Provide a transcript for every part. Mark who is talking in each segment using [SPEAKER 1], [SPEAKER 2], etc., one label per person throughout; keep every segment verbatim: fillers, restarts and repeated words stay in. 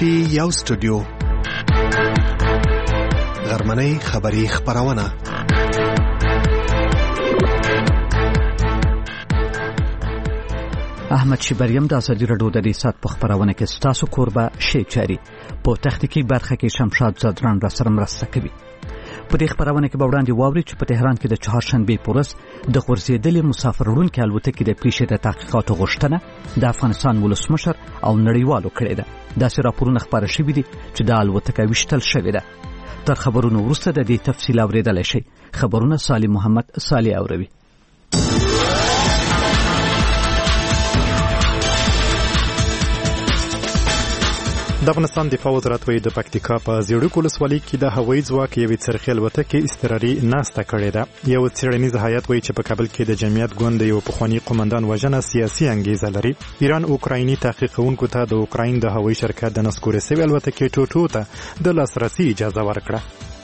[SPEAKER 1] ټي یو سټوډیو غرمنۍ خبری خبرونه
[SPEAKER 2] احمد شبریم د ازادي راډیو د ریاست په خبرونه کې ستاسو کوربه شي چاري په تخنیکی برخه کې شمشاد زادران را سره مرسته کوي. په دې خبرونه کې به وړاندې واوري چې په تهران کې د چهارشنبه پورس د غورځېدلې مسافرونو کې الوتکې د پیښې د تحقیقاتو غوښتنه د افغانستان ولسمشر او نړیوالو کړې ده. داسې راپورونه خبره شوي دي چې د الوتکې وشتل شوې ده. تر خبرونو وروسته د دې تفصیل اوریدل شي. خبرونه سالم محمد صالح اوروي.
[SPEAKER 3] د افغانستان دفاع وزارت وایي د پکتیکا په زیړوک ولسوالۍ کې د هوایي ځواک یوې څرخي الوتکې اضطراري ناسته کړې ده. یو څېړنیز هیئت وایي چې په کابل کې د جمعیت ګوند یو پخوانی قومندان وژنه سیاسي انګیزه لري. ایران اوکرایني تحقیقونکو ته د اوکراین د هوایي شرکت د نسکورې سوي الوتکې ټوټو ته د لاسرسي اجازه ورکړه.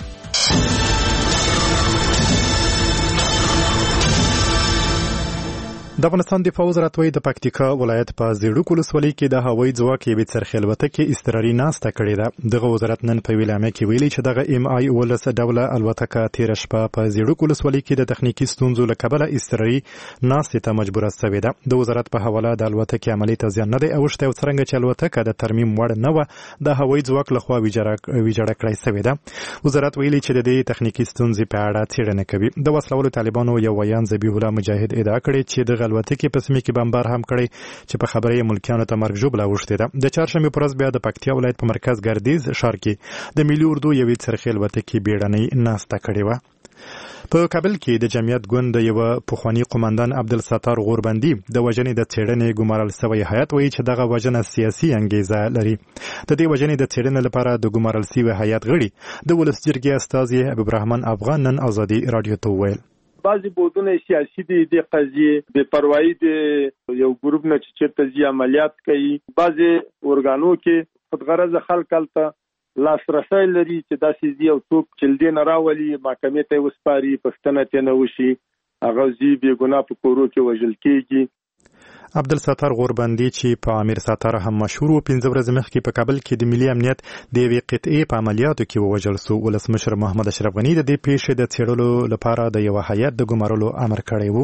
[SPEAKER 3] د افغانستان دفاع وزارت وایي د پکتیکا ولایت په زیړوک ولسوالۍ کې د هوایي ځواک یوې څرخي الوتکې اضطراري ناسته کړې ده. دغه وزارت نن په ویلامه کې ویلي چې دغه ام آی ولس ډوله الوتکه تیر شپه په زیړوک ولسوالۍ کې د تخنیکی ستونزو له کبله اضطراري ناستې ته مجبوره شوې ده. د وزارت په حواله د الوتکې عملي ته زیان نه دی اوښتی او څرنګه چې الوتکه د ترمیم وړ نه وه د هوایي ځواک لخوا ویجاړه کړای شوې ده. وزارت ویلي چې د دې تخنیکی ستونزې په اړه څېړنه کوي. د وسلوالو طالبانو یو ویان ذبیح الله مجاهد ادعا کړې چې د الوتکې په سیمه کې بمبار هم کړی چې په خبره یې ملکیانو ته مرګ ژوبله اوښتې ده. د چهارشنبې په ورځ بیا د پکتیا ولایت په مرکز ګردیز ښار کې د ملي اردو یوې څرخي الوتکې بیړنۍ ناسته کړې وه. په کابل کې د جمعیت ګوند یو پخوانی قومندان عبدالستار غوربندي د وژنې د څېړنې ګمارل شوی هیئت وایي چې دغه وژنه سیاسي انګیزه لري. د دې وژنې د څېړنې لپاره د ګمارل شوي هیئت غړي د ولس جرګې استازي حبیب الرحمن افغان نن ازادي راډیو ته وویل
[SPEAKER 4] بعضی بودونه سیاسي دي د قضیه بے پروايي دي یو ګروپ نه چې چیرته ځي عملیات کوي. بعضی اورګانو کې خودغرض خلک الته لاسرسي لري چې داسې دي او څوک چې دین راولي محکمې ته وسپاري پښتنه ته نه وشي هغه زی بے ګناه په کورو کې وژل کېږي.
[SPEAKER 3] عبدالستار غوربندي چې په امیر ساتار هم مشهور و پنځه ورځې مخکې په کابل کې د ملي امنیت د یوې قطعې په عملیاتو کې ووژل شو. ولسمشر محمد اشرف غني د دې پیښې د څېړلو لپاره د یو هیئت د ګمارلو امر کړی و.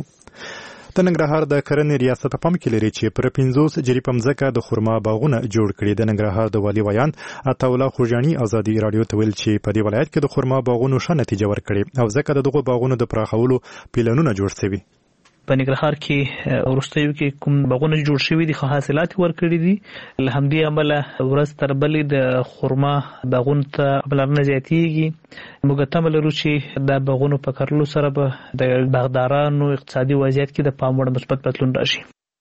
[SPEAKER 3] د ننګرهار د کرنې ریاست پام کې لري چې پر پنځوس جریب مځکه د خرما باغونه جوړ کړي. د ننګرهار د والي ویان عطاالله خوجاني ازادي راډیو ته ویل چې په دې ولایت کې د خرما باغونو ښه نتیجه ورکړي او ځکه د دغو باغونو د پراخولو پلانونه جوړ شوي.
[SPEAKER 5] په ننګرهار کې وروستیو کې کوم باغونه جوړ شوي دي خو حاصلات ورکړي دي. له همدې امله ورځ تر بلې د خرما باغونو ته پلانونه زیاتېږي. موږ تمه لرو چې دا باغونو په کرلو سره به د باغدارانو اقتصادي وضعیت کې د پام وړ مثبت بدلون راشي.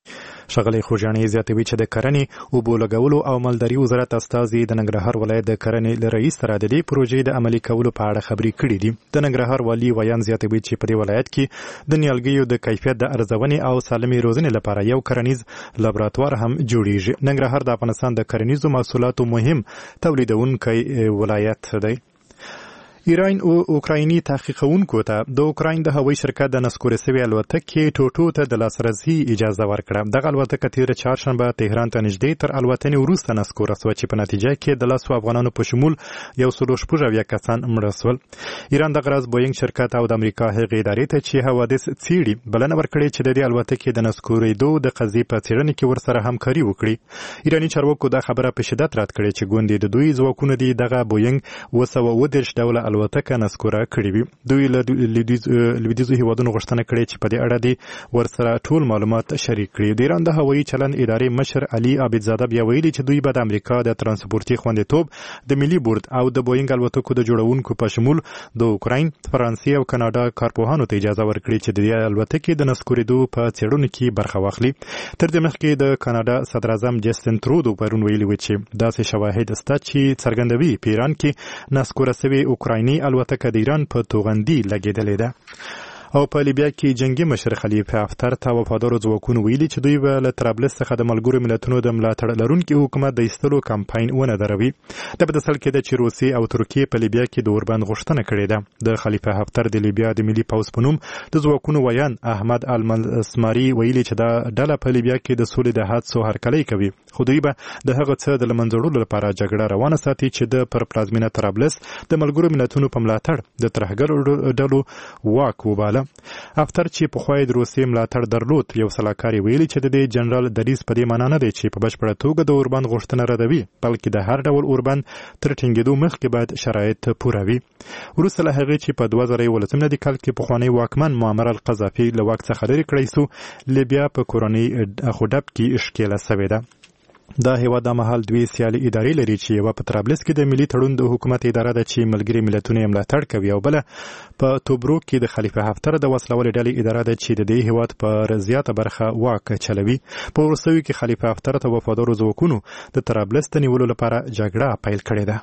[SPEAKER 3] ښاغلی خوجاني زیاتوي چې د کرنې اوبو لګولو او مالداري وزارت استازي د ننګرهار ولایت د کرنې له رئیس سره د دې پروژې د عملي کولو په اړه خبرې کړې دي. د ننګرهار والي ویان زیاتوي چې په دې ولایت کې د نیالګیو د کیفیت د ارزونې او سالمې روزنې لپاره یو کرنیز لابراتوار هم جوړیږي. ننګرهار د افغانستان د کرنیزو محصولاتو مهم تولیدونکی ولایت دی. ایران او اوکرایني تحقیقونکو ته د اوکراین د هوایي شرکت د نسکورې سوي الوتکې ټوټو ته د لاسرسي اجازه ورکړه. دغه الوتکه تیر چهارشنبه تهران ته نږدې تر الوتنې وروسته نسکوره شوه چې په نتیجه کې د لسو افغانانو په شمول یو سل شپږ اویا کسان مړه شول. ایران دغه ورځ بوینګ شرکت او د امریکا هغې ادارې ته چې حوادث څېړي بلنه ورکړې چې د دې الوتکې د نسکورېدو د قضیې په څېړنې کې ورسره همکاري وکړي. ایراني چارواکو دا خبره په شدت رد کړې چې ګوندې د دوی ځواکونه دي دغه بوینګ اوه سوه اووه دېرش ډوله الوتکه نسکوره کړې وي. دوی له لویدیځو هیوادونو غوښتنه کړې چې په دې اړه دې ورسره ټول معلومات شریک کړي. د ایران د هوایي چلند ادارې مشر علي عابدزاده بیا ویلي چې دوی به د امریکا د ترانسپورتي خوندیتوب د ملي بورډ او د بوینګ الوتکو د جوړونکو په شمول د اوکراین، فرانسې او کاناډا کارپوهانو ته اجازه ورکړي چې د دې الوتکې د نسکورېدو په څېړنو کې برخه واخلي. تر دې مخکې د کاناډا صدر اعظم جسټن ترودو پرون ویلي و چې داسې شواهد شته چې څرګندوي په ایران کې نسکوره شوې اوکرایني الوتکه د ایران په توغندي لګېدلې ده. او په لیبیا کې جنگي مشر خلیفه حفتر ته وفادارو ځواکونو ویلي چې دوی به له طرابلس څخه د ملګرو ملتونو د ملاتړ لرونکي حکومت د ایستلو کمپاین ونه دروي. د په دسل کې د چې روسیې او ترکیې په لیبیا کې د اوربند غوښتنه کړې ده. د خلیفه حفتر د لیبیا د ملي پوځ په نوم د ځواکونو ویان احمد المسماري ویلي چې دا ډله په لیبیا کې د سولې د حادثو هرکلی کوي، خو دوی به د هغه څه د لمنځړولو لپاره جګړه روانه ساتي چې د پر پلازمینه طرابلس د ملګرو ملتونو په ملاتړ د ترهګرو ډلو واک وباله. افter چې په خوای د روسیې ملاتړ درلود، یو سلاکاري ویلي چې د جنرال دریس په دې معنی نه دی چې په بشپړه توګه د اوربند غوښتنه ردوي، بلکې د هر ډول اوربند تر ټینګېدو مخکې باید شرایط پوره وي. وروسته له هغې چې په دوه زره یولسم کال کې پخوانی واکمن معمر القذافي له واک څخه لرې کړی سو، لیبیا په کورنۍ اخودب کې اشکیله سوې ده. دا هیواد د مهال دوی سیالي ادارې لري چې یوه په طرابلس کې د ملي تړون د حکومت اداره ده چې ملګري ملتونه یې ملاتړ کوي، او بله په توبروک کې د خلیفه حفتر د وسلوالې ډلې اداره ده چې د دې هیواد پر زیاته برخه واک چلوي. په وروستیو کې خلیفه حفتر ته وفادارو ځواکونو د طرابلس د نیولو لپاره جګړه پیل کړې ده.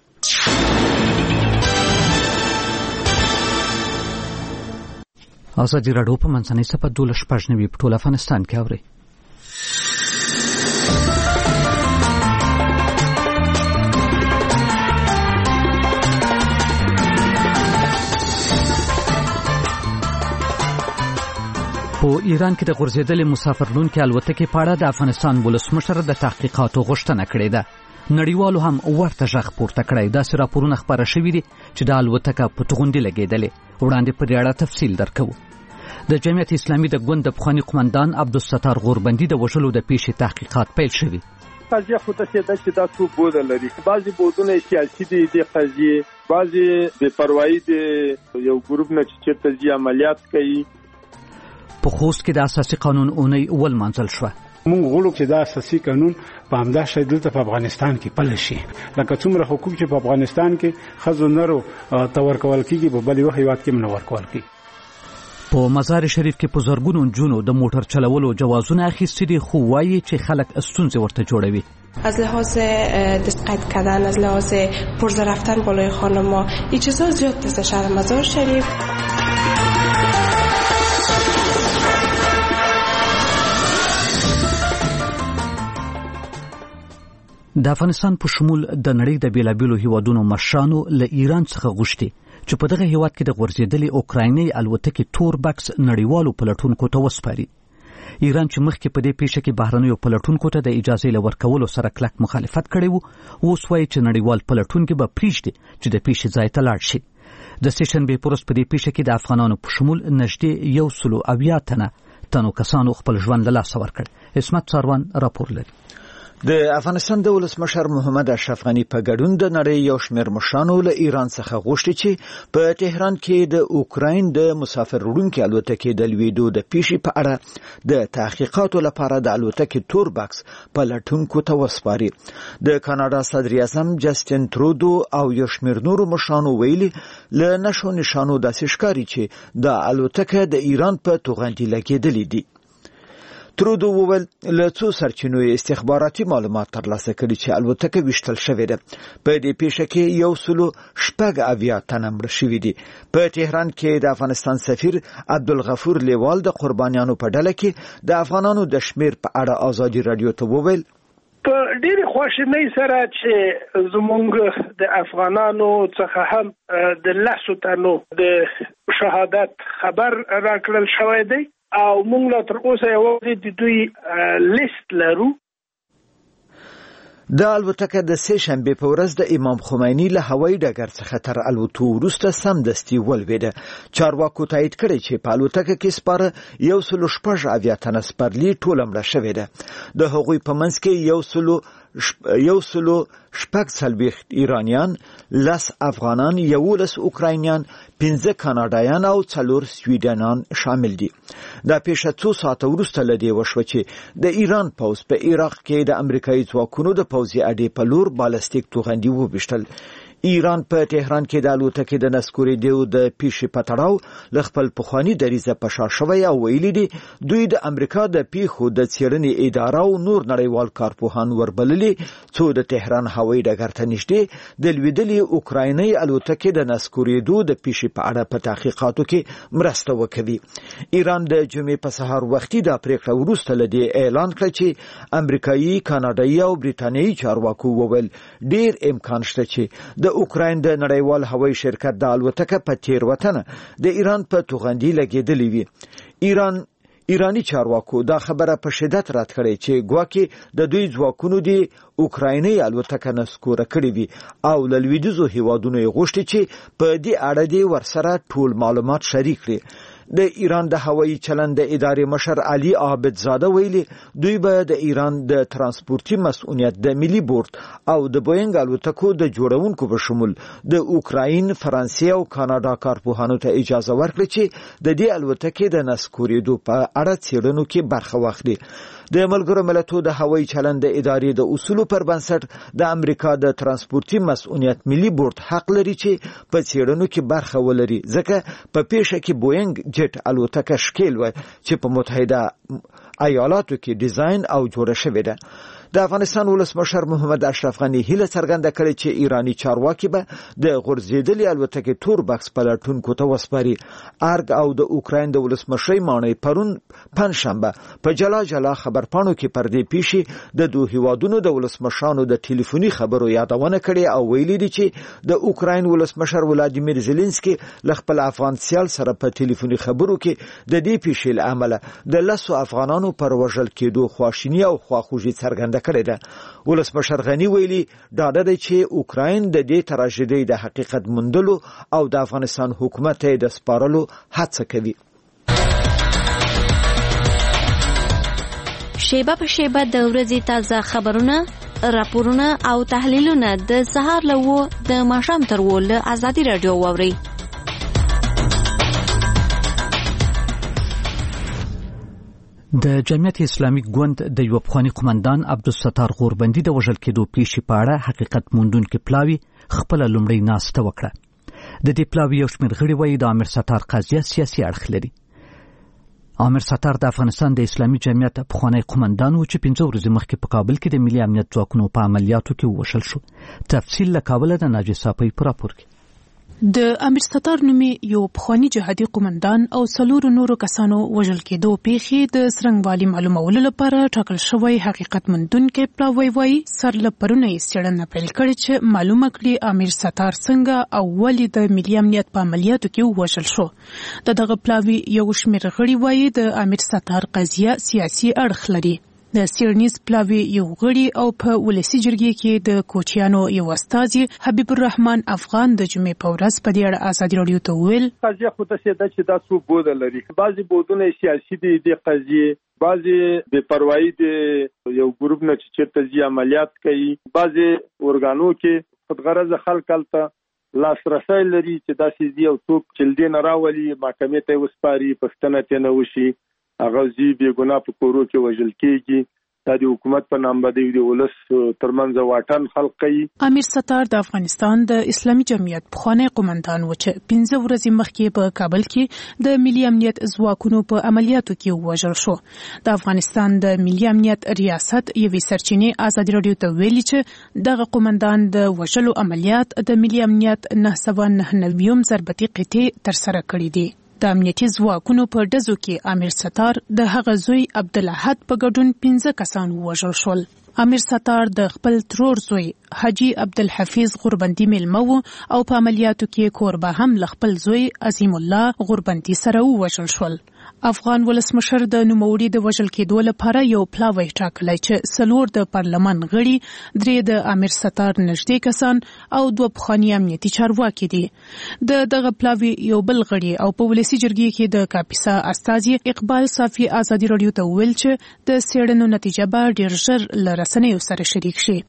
[SPEAKER 2] ازادي راډیو په منځنۍ صفحه دولس شپږ نوي په ټول افغانستان کې اوري. په ایران کې د غورځېدلې مسافرلونکې الوتکې په اړه د افغانستان ولسمشر د تحقیقاتو غوښتنه کړې ده. نړیوالو هم ورته غږ پورته کړی. داسې راپورونه خپاره شوي دي چې د الوتکه په توغندي لګېدلې. وړاندې په دې اړه تفصیل درکوو. د جمعیت اسلامي د ګوند د پخواني قومندان عبدالستار غوربندي د وژلو د پیښې تحقیقات پیل شوي.
[SPEAKER 4] قضیه خو داسې ده چې دا څو بوده لري. بعضې بودونه سیاسي دي دې قضیې، بعضې بېپروایي د یو ګروپ نه چې چېرته ځي عملیات کوي.
[SPEAKER 2] په خوست کې د اساسي قانون اونۍ ولمانځل شوه.
[SPEAKER 6] مونږ غواړو چې دا اساسي قانون په همدا شی دلته په افغانستان کې پلی شي، لکه څومره حقوق چې په افغانستان کې ښځو نرو ته ورکول کېږي په بل یو هېواد کې هم نه ورکول کېږي.
[SPEAKER 2] په مزار شریف کې په زرګونو نجونو د موټر چلولو جوازونه اخیستي دي، خو وایي چې خلک ستونزې ورته جوړوي.
[SPEAKER 7] از لحاظ دقت کردن، از لحاظ پرزه رفتن بالای خانم‌ها، این چیزا زیاد است شهر مزار شریف. د افغانستان په شمول د نړۍ د بیلابیلو هیوادونو مشرانو له ایران څخه غوښتي چې په دغه هیواد کې د غورځېدلې اوکرایني الوتکې تور بکس نړیوالو پلټونکو ته وسپاري. ایران چې مخکې په دې پیښه کې بهرنیو پلټونکو ته د اجازې له ورکولو سره کلک مخالفت کړی و، اوس وایي چې نړیوال پلټونکي به پرېږدي چې د پیښې ځای ته لاړ شي. د سیشنبې په ورځ په دې پیښه کې د افغانانو په شمول نږدې یو سلو اویا تنه تنو کسانو خپل ژوند له لاسه ورکړ. عصمت څاروان راپور لري.
[SPEAKER 8] د افغانستان د ولسمشر محمد اشرف غني په ګډون د نړۍ یو شمېر مشرانو له ایران څخه غوښتي چې په تهران کې د اوکراین د مسافر وړونکي الوتکې د لوېدو د پیښې په اړه د تحقیقاتو لپاره د الوتکې تور بکس پلټونکو ته وسپاري. د کاناډا صدر اعظم جسټین ترودو او یو شمېر نورو مشرانو ویلي له نښو نښانو داسې ښکاري چې د الوتکه د ایران په توغندي لګېدلې دي. ترودو وویل له څو سرچینو استخباراتي معلومات ترلاسه کړي چې الوتکه ویشتل شوې ده. په دې پیښه کې یو سلو شپږ اویا تنه مړه شوي دي. په تهران کې د افغانستان سفیر عبدالغفور لیوال د قربانیانو په ډله کې د افغانانو د شمیر په اړه ازادي رادیو ته وویل
[SPEAKER 9] په ډېرې خواشینۍ سره چې زموږ د افغانانو څخه هم د لسو تنو د شهادت خبر راکړل شوی دی او موږ لا تر اوسه یوازې د دوی لیست لرو.
[SPEAKER 8] د الوتکه د سه شنبې په ورځ د امام خمیني له هوایي ډګر څخه تر الوتو وروسته سمدستي ولوېده. چارواکو تایید کړی چې په الوتکه کې سپاره یو سلو شپږ اویا تنه سپرلي ټوله مړه شوې ده. د هغوی په منځ کې یو سلو یو سلو شپږ څلوېښت ایرانیان، لس افغانان، یولس اوکراینیان، پنځه کاناډایان او څلور سویډنان شامل دي. دا پیښه څو ساعته وروسته له دې وشوه چې د ایران پوځ په عراق کې د امریکایي ځواکونو د پوځي اډې په لور بالستیک توغندي وویشتل. ایران په تهران کې د الوتکې د نسکورېدو د پیښې په تړاو له خپل پخواني دریځه په شا شوی او ویلي دي دوی د امریکا د پیښو د څېړنې اداره او نور نړیوال کارپوهان وربللي څو د تهران هوایي ډګر ته نږدې د لوېدلې اوکرایني الوتکې د نسکورېدو د پیښې په اړه په تحقیقاتو کې مرسته وکوي. ایران د جمعې په سهار وختي دا پریکړه وروسته له دې اعلان کړ چې امریکایي، کاناډایي او برېټانیایي چارواکو وویل ډېر امکان شته چې د اوکراین د نړیوال هوایي شرکت د الوتکه په تېروتنه د ایران په توغندي لګېدلې وي. ایران ایرانی چارواکو دا خبره په شدت رد کړې چې ګواکې د دوی ځواکونو د اوکرایني الوتکه نسکوره کړې وي او له لویدیځو هیوادونو یې غوښتي چې په دې اړه دې ورسره ټول معلومات شریک کړي. د ایران د هوایي چلند د ادارې مشر علي عابدزاده ویلي دوی به د ایران د ترانسپورتي مسؤلیت د ملي بورډ او د بوینګ الوتکو د جوړونکو په شمول د اوکراین، فرانسې او کاناډا کارپوهانو ته اجازه ورکړي چې د دې الوتکې د نسکورېدو په اړه څېړنو کې برخه واخلي. د ملګرو ملتونو د هوایي چلند د ادارې د اصولو پر بنسټ د امریکا د ترانسپورتي مسؤلیت ملي بورډ حق لري چې په څېړنو کې برخه ولري ځکه په پیښه کې بوینګ جټ الوتکه شکیل و چې په متحده ایالاتو کې ډیزاین او جوړه شوې ده. د افغانستان ولسمشر محمد اشرف غني هیله څرګنده کړې چې ایرانی چارواکي به د غورځېدلې الوتکې تور بکس پلټونکو ته وسپاري. ارګ او د اوکراین د ولسمشر مانې پرون پنځشنبه په جلا جلا خبرپاڼو کې پر دې پیښې د دوه هیوادونو د ولسمشرانو د ټلیفوني خبرو یادونه کړې او ویلي دي چې د اوکراین ولسمشر ولادیمیر زيلنسکي له خپل افغان سیال سره په ټلیفوني خبرو کې د دې پیښې له امله د لسو افغانانو پر وژل کېدو خواشینی او خواخوږي څرګنده کړې ده. ولسمشر غني ویلي ډاډه دی چې اوکراین د دې تراژیدۍ د حقیقت موندلو او د افغانستان حکومت ته د سپارلو هڅه کوي.
[SPEAKER 10] شیبه په شیبه د ورځې تازه خبرونه، راپورونه او تحلیلونه د سهار له و د ماښام تر و له ازادي راډیو واورئ.
[SPEAKER 2] د جمعیت اسلامي ګوند د یو پخوانی قومندان عبدالستار غوربندي د وژل کېدو پیښې په اړه حقیقت موندونکي پلاوي خپل لومړی ناسته وکړه. د دې پلاوي یو شمېر غړي وایي د امیر ستار قضیه سیاسي اړخ لري. امیر ستار د افغانستان د اسلامي جمعیت پخوانی قومندان و چې پنځه ورځې مخکې په کابل کې د ملي امنیت ځواکونو په عملیاتو کې ووژل شو. تفصیل له کابله د ناجي صافی په راپور کې.
[SPEAKER 11] د امیر ستار نومي یو پخوانی جهادي قومندان او څلورو نورو کسانو وژل کېدو پیښې د څرنګوالي معلومولو لپاره ټاکل شوی حقیقت موندونکي پلاوی وایي سر له پرونه یې څېړنه پیل کړې چې معلومه کړي امیر ستار څنګه او ولې د ملي امنیت په عملیاتو کې وژل شو. د دغه پلاوي یو شمېر غړي وایي د امیر ستار قضیه سیاسي اړخ لري. د سیرنیز پلاوی یو غړي او په ولسی جرګې کې د کوچیانو یو استازي حبیب الرحمن افغان د جمعې په ورځ په دې اړه ازادي راډیو ته وویل
[SPEAKER 4] قضیه خو ته څه چې دا څو بود لري. بعضي بودونه سیاسي دي د قضیه، بعضي بے پروايي دي یو ګروپ نه چې چیرته ځي عملیات کوي، بعضي اورګانو کې خودغرض خلک الته لاسرسي لري چې دا سيزي او څوک چلدي نه راولي محکمې ته وسپاري پښتنه ته نه وشي هغه زی به ګناه په کورو کې وژل کېږي. دا د حکومت په نام باندې د ولس ترمنځ واټن خلق کوي.
[SPEAKER 11] امیر ستار د افغانستان د اسلامي جمعیت پخوانی قومندان و چې پنځه ورځې مخکې په کابل کې د ملي امنیت ځواکونو په عملیاتو کې وژل شو. د افغانستان د ملي امنیت ریاست یوې سرچینې ازادي راډیو ته ویلي چې دغه قومندان د وژلو عملیات د ملي امنیت نه سوه نهه نوي ضربتي قطعې ترسره کړي دي. د امنیتي ځواکونو په ډزو کې امیر ستار د هغه زوی عبدالاحد په ګډون پنځه کسان ووژل شول. امیر ستار د خپل ترور زوی حاجی عبدالحفیظ غوربندي میلمه و او په عملیاتو کې کوربه هم له خپل زوی عظیم الله غوربندي سره ووژل شول. افغان ولسمشر د نوموړي د وژل کېدو لپاره یو پلاوی ټاکلی چې څلور د پارلمان غړي، درې د امیر ستار نږدې کسان او دوه پخواني امنیتي چارواکي دي. د دغه پلاوی یو بل غړي او په ولسي جرګې کې د کاپیسا استازي اقبال صافي ازادي راډیو ته وویل چې د څېړنو نتیجه به ډېر ژر له رسنیو سره شریک شي.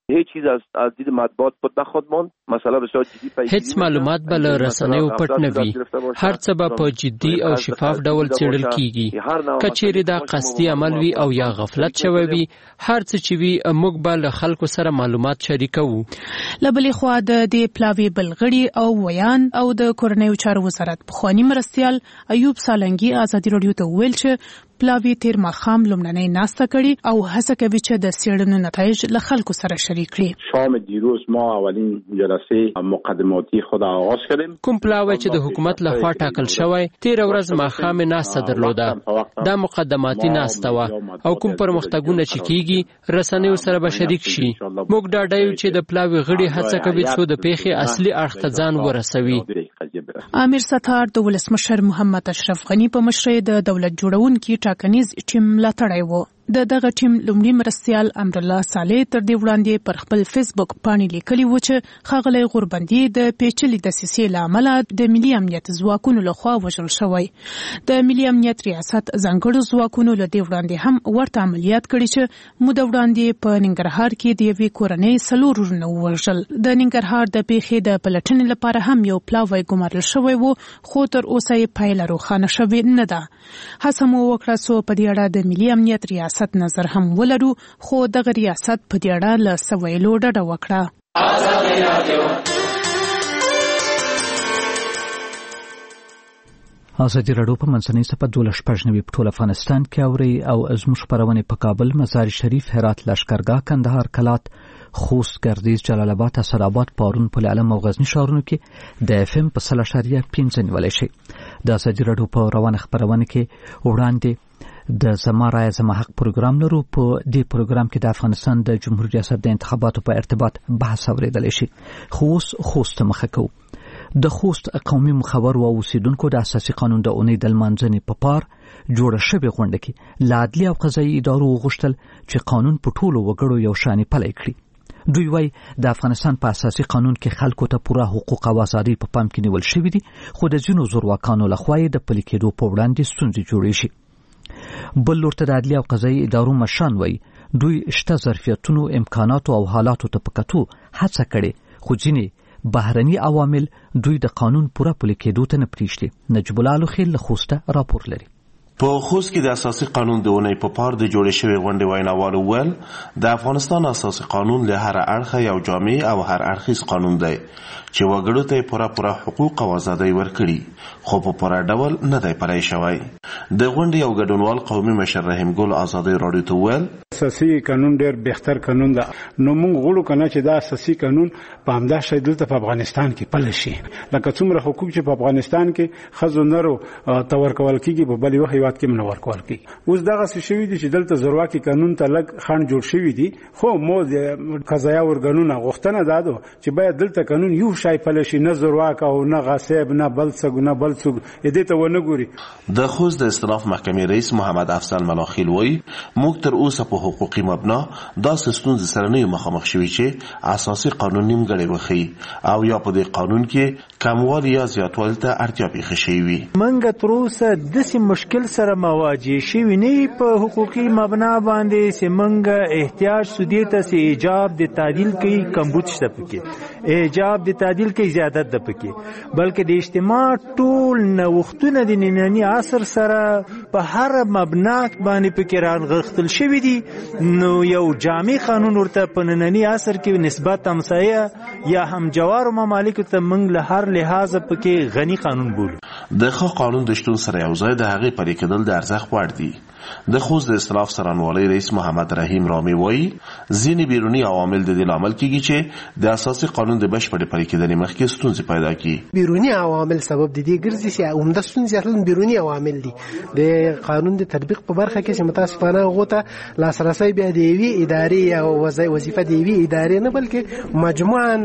[SPEAKER 12] هیچ چیز از از دید مطبوعات پټ نخواهد ماند. مسئله بسیار جدی پیش
[SPEAKER 13] هیڅ معلومات به له رسنیو پټ نه وي. هر څه به په جدي او شفاف ډول څېړل کیږي. که چیرې دا قصدي عمل وي او یا غفلت شوی وي، هر څه چې وي موږ به له خلکو سره معلومات شریکوو.
[SPEAKER 11] له بلې خوا د دې پلاوي بلغړي او ویان او د کورنیو چارو وزارت پخواني مرستیال ایوب سالنګي ازادي راډیو ته ویل چې پلاوي تیر ماښام لومړنۍ ناسته کړي او هڅه کوي چې د څېړنو نتایج له خلکو سره شریک کړي.
[SPEAKER 14] شام دیروز ما اولین جلسه مقدماتی خود آغاز کردیم.
[SPEAKER 13] کوم پلاوی چې د حکومت لخوا ټاکل شوی تیر ورځ ماښام ناسته درلوده. دا مقدماتي ناسته وه او کوم پرمختګونه چې کیږي رسنیو سره به شریک شي. موږ ډاډه یو چې د پلاوي غړي هڅه کوي چې د پیښې اصلي اړخ ته ځان ورسوي.
[SPEAKER 11] امیر ستار د ولسمشر محمد اشرف غنی په مشرۍ د دولت جوړونکي ټاکنیز ټیم ملاتړی و. د دغه ټیم لومړي مرستیال امرالله صالح تر دې وړاندې پر خپل فیسبوک باندې لیکلي و چې ښاغلی غوربندي د پیچلې دسیسې له امله د ملي امنیت ځواکونو لخوا وژل شوی. د ملي امنیت ریاست ځانګړو ځواکونو له دې وړاندې هم ورته عملیات کړي چې موده وړاندې په ننګرهار کې د یوې کورنۍ څلور وروڼه ووژل. د ننګرهار د پیښې د پلټنې لپاره هم یو پلاوی ګمارل شوی و، خو تر اوسه یې پایله روښانه شوې نه ده. هڅه مو وکړه څو په دې اړه د ملي امنیت ریاست نظر هم ولرو، خو دغه ریاست په دې اړه له څه ویلو ډډه وکړه.
[SPEAKER 2] ازادي راډیو په منځنۍ صفحه دولس شپږ نوي په ټول افغانستان کې اوري او زموږ خپرونې په کابل، مزار شریف، هرات، لشکرګاه، کندهار، کلات، خوست، ګردیز، جلال آباد، اسداباد، پارون، پل علم او غزنی ښارونو کې د اف ام په سل اشاریه پنځه نیولی شي. د ازادي راډیو په روانه خپرونه کې وړاندې د زما رایه زما حق پروګرام لرو. په دې پروګرام کې د افغانستان د جمهوریت ریاست د انتخاباتو په ارتباط بحث اوریدلی شي. خو اوس خوست مخه کوو. د خوست قومي مخور او اوسیدونکو د اساسي قانون د اونۍ د لمانځنې په پار جوړه شوې غونډه کې له عدلي او قضایي ادارو وغوښتل چې قانون په ټولو وګړو یو شانې پلی کړي. دوی وایي د افغانستان په اساسي قانون کې خلکو ته پوره حقوق او ازادۍ په پام کې نیول شوي دي، خو د ځینو زورواکانو لخوا یې د پلي کېدو په وړاندې ستونزې جوړې شي. بل لور ته د عدلي او قضایي ادارو مشران وایي دوی شته ظرفیتونو، امکاناتو او حالاتو ته په کتو هڅه کړې، خو ځینې بهرني عوامل دوی د قانون پوره پلي کېدو ته نه پرېږدي. نجیب الله لوخیل له خوسته راپور لري.
[SPEAKER 15] په خوست کې د اساسي قانون د اونۍ په پار د جوړې شوې غونډې ویناوالو ویل د افغانستان اساسي قانون له هر اړخه یو جامع او هر اړخیز قانون دی چې وګړو ته پوره پوره حقوق او ازادۍ ورکړي، خو په پوره ډول نه دی پلی شوی. د غونډې یو ګډونوال قومي مشر رحیم ګل ازادۍ راډیو ته ویل
[SPEAKER 6] اساسي قانون ډېر بهتر قانون ده، نو موږ غواړو کنه چې دا اساسي قانون په همدا شی دلته په افغانستان کې پلی شي. لکه څومره حقوق چې په افغانستان کې ښځو نرو ته ورکول کېږي په بلې وخت هېواد کې نه ورکول کېږي. اوس دغسې شوي دي چې دلته زورواکي قانون ته لږ خنډ جوړ شوي دي، خو مو د قضایه ارګانونه غوښتنه دا ده چې باید دلته قانون یو شی پلی شي، نه زورواک او نه غاصب نه بل څوک نه بل څوک دې ته ونه ګوري.
[SPEAKER 15] د خوست د اصلاح محکمې رئیس محمد افضل ملاخیل وایي موږ تر اوسه په حقوقي مبنا داسې ستونزې سره نه یو مخامخ شوي چې اساسي قانون نیمګړی وښیي او یا په دې قانون کې کموالي یا زیاتوالي ته اړتیا پېښه شوې وي.
[SPEAKER 16] موږ تر اوسه داسې مشکل سره مواجه شوي نه په حقوقي مبنا باندې چې موږ احتیاج سو دې ته چې ایجاب د تعدیل کوي کمبود شته پکې، ایجاب د تعدیل کوي زیادت ده پکې، بلکې د اجتماع ټول نوښتونه د ننني عصر سره په هر مبنا باندې پکې رانغښتل شوي دي. نو یو جامع قانون ورته په ننني عصر کې نسبت همسایه یا هم جوار ممالک ته موږ له هر لحاظ پکې غني قانون بولو.
[SPEAKER 15] د ښه قانون د شتون سره یو ځای د هغې پلي کېدل د ارزښت وړ دي. د خوست د اصلاح څارنوالۍ رئیس محمد رحیم رامي وایي ځینې بیروني عوامل د دې لامل کېږي چې د اساسي قانون د بشپړې پلي کېدنې مخکې ستونزې پیدا کړي.
[SPEAKER 17] بیروني عوامل سبب د دې ګرځي چې عمده ستونزې اصلا بیروني عوامل دي. د قانون د تطبیق په برخه کې چې متاسفانه هغو ته لاسرسی بیا د یوې ادارې او وظیفه د یوې ادارې نه بلکې مجموعاً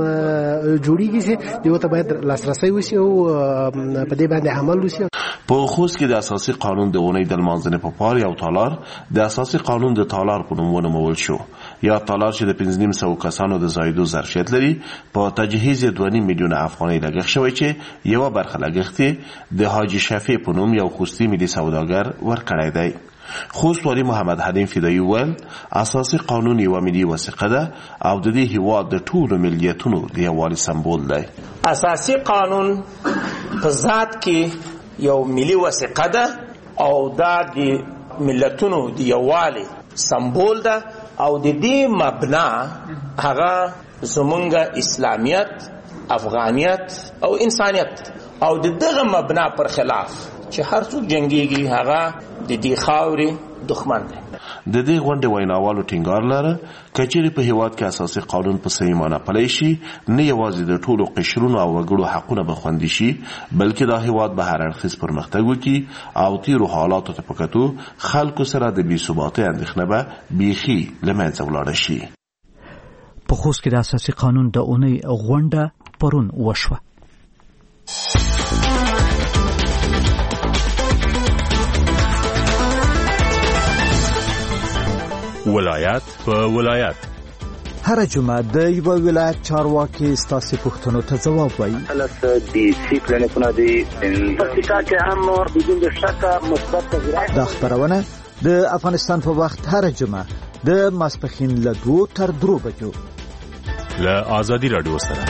[SPEAKER 17] جوړیږي چې دیو ته باید لاسرسی وشي او په دې باندې عمل وشي.
[SPEAKER 15] په خوست کې د اساسي قانون د اونۍ د لمانځنې په پار یو تالار د اساسي قانون د تالار په نوم ونومول شو. یا تالار چې د پنځه نیم سوه کسانو د ځایېدو ظرفیت لري په تجهیز دوه نیم میلیونه افغانۍ لګښت شوی چې یوه برخه لګښت د حاجي شفیع په نوم یو خوستي ملي سوداګر ورکړی دی. خوست والي محمد حلیم فدایي وویل اساسي قانون یوه ملي وثیقه ده او د دې هیواد د ټولو ملیتونو د یووالي سمبول دی.
[SPEAKER 18] اساسي قانون په ذات کې یو ملي وثیقه ده او دا د ملتونو د یووالي سمبول ده او د دې مبنا هغه زمونږ اسلامیت، افغانیت او انسانیت او د دغه مبنا پر خلاف چې هر څوک جنگيږي هغه د دې خاورې دښمن دی.
[SPEAKER 15] د دې غونډې ویناوالو ټینګار لاره کچېرې په هیواد کې اساسي قانون په صحیح معنا پلی شي نه یوازې د ټولو قشرونو او وګړو حقونه به خوندي شي بلکې دا هیواد به هر اړخیز پرمختګ وکړي او تیرو حالاتو ته په کتو خلکو سره د بې ثباتۍ اندېښنه به بیخي له منځه ولاړه شي.
[SPEAKER 2] په خوست کې د اساسي قانون د اونۍ غونډه پرون وشوه.
[SPEAKER 19] ولایت په ولایت
[SPEAKER 8] هر جمعه د یو ولایت چارواکي ستاسو پوښتنو ته ځواب وایي. دا خبرونه د افغانستان په وخت هر جمعه د ماسپښین له دوه تر درو بجو
[SPEAKER 19] له آزادي رادیو سره.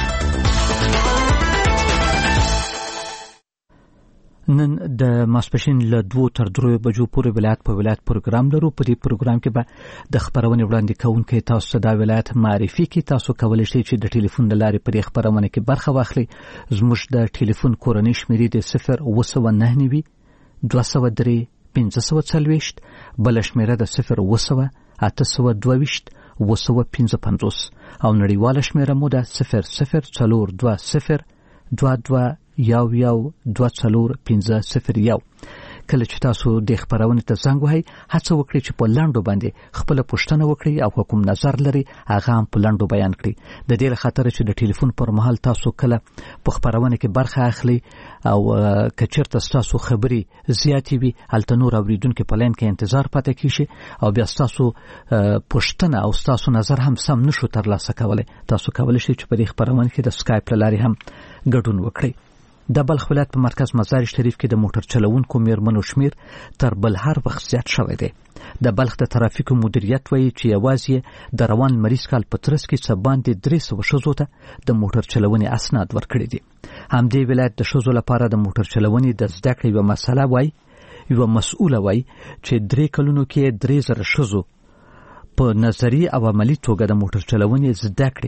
[SPEAKER 2] نن د ماسپښین له دوه تر درو بجو پورې ولایت په ولایت پروګرام لرو. په دې پروګرام کې به د خبرونې وړاندې کوونکي تاسو ته د ولایت معرفي کې تاسو کولای شئ چې د ټلیفون د لارې په دې خبرونه کې برخه واخلئ. زموږ د ټلیفون کورنۍ شمیرې د صفر اوه سوه نهه نوي دوه سوه درې پنځه سوه څلوېښت، بله شمیره د صفر اوه سوه اته سوه دوه ویشت اوه سوه پنځه پنځوس او نړیواله شمیره مو د صفر صفر څلور دوه صفر دوه دوه یو یو دوه څلور پنځه صفر یو. کله چې تاسو د خبرونې ته زنګ وهئ هڅه وکړئ چې په لنډو باندې خپل پوښتنه وکړئ او کوم نظر لري هغه هم په لنډو بیان کړئ. د دې لپاره چې د ټلیفون پر مهال تاسو کله په خبرونه کې برخه اخلي او کچیرته تاسو خبري زیاتې وي هلته نور اوریدونکو په لاین کې انتظار پاتې کیږي او بیا تاسو پوښتنه او تاسو نظر هم سم نشو ترلاسه کولای. تاسو کولای شئ چې په دې خبرونه کې د اسکایپ لارې هم ګډون وکړئ. د بلخ ولایت په مرکز مزار شریف کې د موټر چلوونکو میرمنو شمیر تر بل هر وخت زیات شوی دی. د بلخ د ترافیکو مدیریت وایي چې یوازې د روان مریض کال په ترڅ کې څه باندې درې سوه ښځو ته د موټر چلونې اسناد ورکړي دي. همدې ولایت د ښځو لپاره د موټر چلونې د زده کړې یوه مسله وایي یوه مسؤله وایي چې درې کلونو کې درې زره ښځو په نظري او عملي توګه د موټر چلونې زده کړې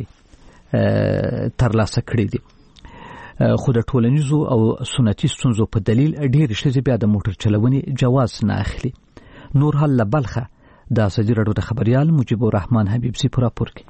[SPEAKER 2] ترلاسه کړي دي. خو د ټولنیزو او سنتي ستونزو په دلیل ډېرې ښځې بیا د موټر چلونې جواز نه اخلي. نور حال له بلخه د ازادي راډیو د خبریال مجيب الرحمن حبیبزي په راپور کې.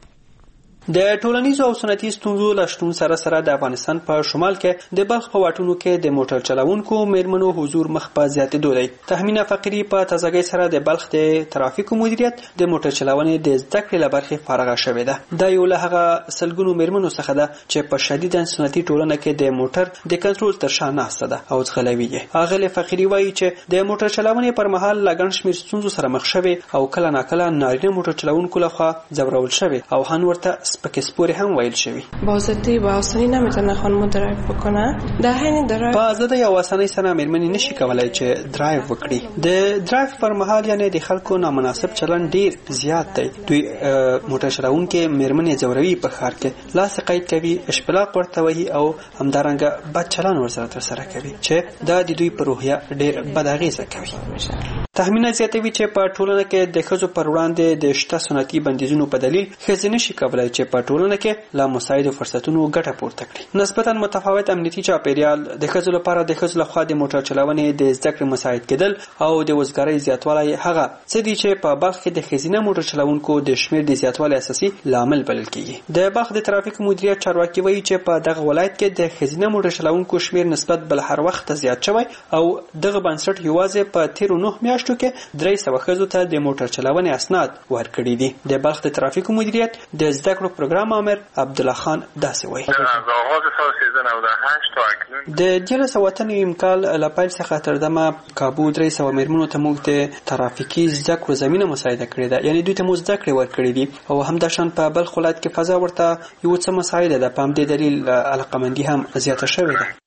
[SPEAKER 20] د ټولنیزو او سنتي ستونزو له شتون سره سره د افغانستان په شمال کې د بلخ په واټونو کې د موټر چلوونکو میرمنو حضور مخ په زیاتېدو دی. تهمینه فقیري په تازګۍ سره د بلخ د ترافیکو مدیریت د موټر چلونې د زده کړې له برخې فارغه شوې ده. دا یو له هغه سلګونو میرمنو څخه ده چې په شدیداً سنتي ټولنه کې د موټر د کنټرول تر شا ناسته ده او ځغلوي یې. هغه فقیري وایي چې د موټر چلونې پر مهال لګن شمیر ستونزو سره مخ شوي او کله ناکله نارینه موټر چلوونکو لخوا ځورول شوي او هن ورته سپکسپوری هم ویل شوی.
[SPEAKER 21] با آزادی و آسانی نمیتونه خانم درایو بکنه. در حین درایو
[SPEAKER 20] با آزادی یا آسانی سره میرمنې نشي کولای چې درایو وکړي. د درایو پر مهال یعنی د خلکو نامناسب چلن ډیر زیات دی. دوی موټر چلوونکي میرمنې ځوروي په ښار کې لاس قید کوي، اشپلاق ورته وایي او همدارنګه بد چلن ورسره ترسره کوي چې دا د دوی په روحیه ډیر بد اغیزه کوي. تخمینه زیاتوي چې په ټولنه کې د ښځو پر وړاندې د شته سنتي بندیزونو په دلیل ښځې نشي کولای چې په ټولنه کې لا مساعد فرصتونو ګټه پورته کړي. نسبتاً متفاوت امنیتي چاپیریال د ښځو لپاره د ښځو لخوا د موټر چلونې د زده کړې مساعد کېدل او د وزګارۍ زیاتوالی هغه څه دي چې په بلخ کې د ښځینه موټر چلوونکو د شمیر د زیاتوالي اساسي لامل بلل کېږي. د بلخ د ترافیک مدیریت چارواکي وایي چې په دغه ولایت کې د ښځینه موټر چلوونکو شمیر نسبت بل هر وخت زیات شوی او دغه بنسټ یوازې په تیرو نه میاشتو کې درې سوه ښځو ته د موټر چلونې اسناد ورکړي دي. د بلخ د ترافیک مدیریت د زده کړو پروګرام امر عبدالله خان داسې وایي.
[SPEAKER 22] از آغاز سال سیزده نود و هشت تا اکنون
[SPEAKER 20] د دیارلس سوه اته نوي کال له پیل څخه تر دمه کابو درې سوه میرمنو ته موږ د ترافیکي زده کړو زمینه مساعده کړې ده، یعنی دوی ته مو زده کړې ورکړې دي او همداشان په بلخ ولایت کې فضا ورته یو څه مساعده ده. په همدې دلیل علاقمندي هم زیاته شوې ده.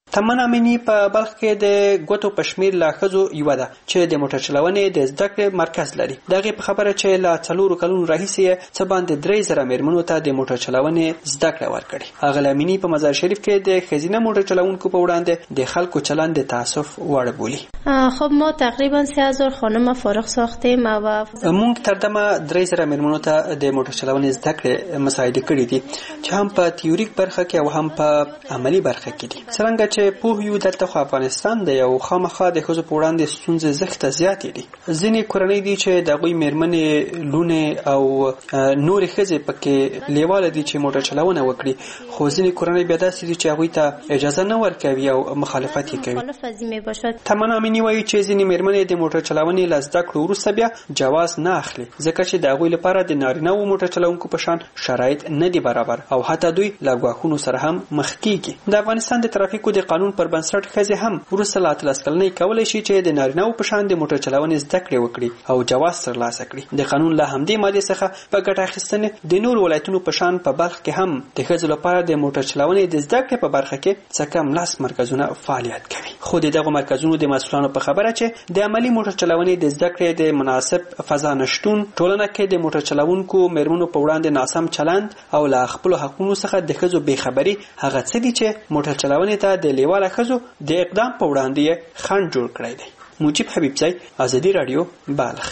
[SPEAKER 20] تمنا امینی په بلخ کې د ګوتو پشمیر لا خزو یو ده چې د موټر چلونې د زده کړې مرکز لري. دغه په خبره چې لا څلورو کلونو راهیسې څه باندې درې زره میرمنو ته د موټر چلونې زده کړه ورکړي. هغه امینی په مزار شریف کې د خزینه موټر چلونکو په وړاندې د خلکو چلند د تاسف وړ بولی.
[SPEAKER 21] خب ما تقریبا سه هزار خانم فارغ ساختیم و
[SPEAKER 20] مونږ تر دمه درې زره میرمنو ته د موټر چلونې زده کړې مساعده کړې دي چې هم په تیوریک برخه کې او هم په عملی برخه کې دي. څنګه چې په یو دلته خو افغانستان دی او خامخا د خزو په وړاندې ستونزې زښته زیاتې دي. ځینې کورنۍ دي چې د غوي میرمنې لونه او نور خزې پکې لیواله دي چې موټر چلونه وکړي، خو ځینې کورنۍ بیا داسې دي چې هغوی ته اجازه نه ورکوي او مخالفت یې کوي. تمنا امینی وایي چې ځینې میرمنې د موټر چلونې له زده کړو وروسته بیا جواز نه اخلي ځکه چې د هغوی لپاره د نارینه وو موټر چلونکو په شان شرایط نه دي برابر او حتی دوی له ګواښونو سره هم مخ کیږي. د افغانستان د ترافیکو د قانون پر بنسټ ښځې هم وروسته له اتلس کلنۍ کولی شي چې د نارینه وو په شان د موټر چلونې زده کړې وکړي او جواز ترلاسه کړي. د قانون له همدې مادې څخه په ګټه اخیستنې د نورو ولایتونو په شان په بلخ کې هم د ښځو لپاره د موټر چلونې د زده کړې په برخه کې څه کم لس مرکزونه فعالیت کوي. خو د دغو مرکزونو د مسؤلانو په خبره چې د عملی موټر چلونې د زده کړې د مناسب فضا نشتون ټولنه کې د موټر چلونکو میرمنو په وړاندې ناسم چلند او له خپل حقوقو څخه د ښځو بې خبري هغه څه دي چې موټر چلونې ته د لیواله ښځو د اقدام په وړاندې خنډ جوړ کړی دی. مجيب حبیبزی، ازادي رادیو، بالغ.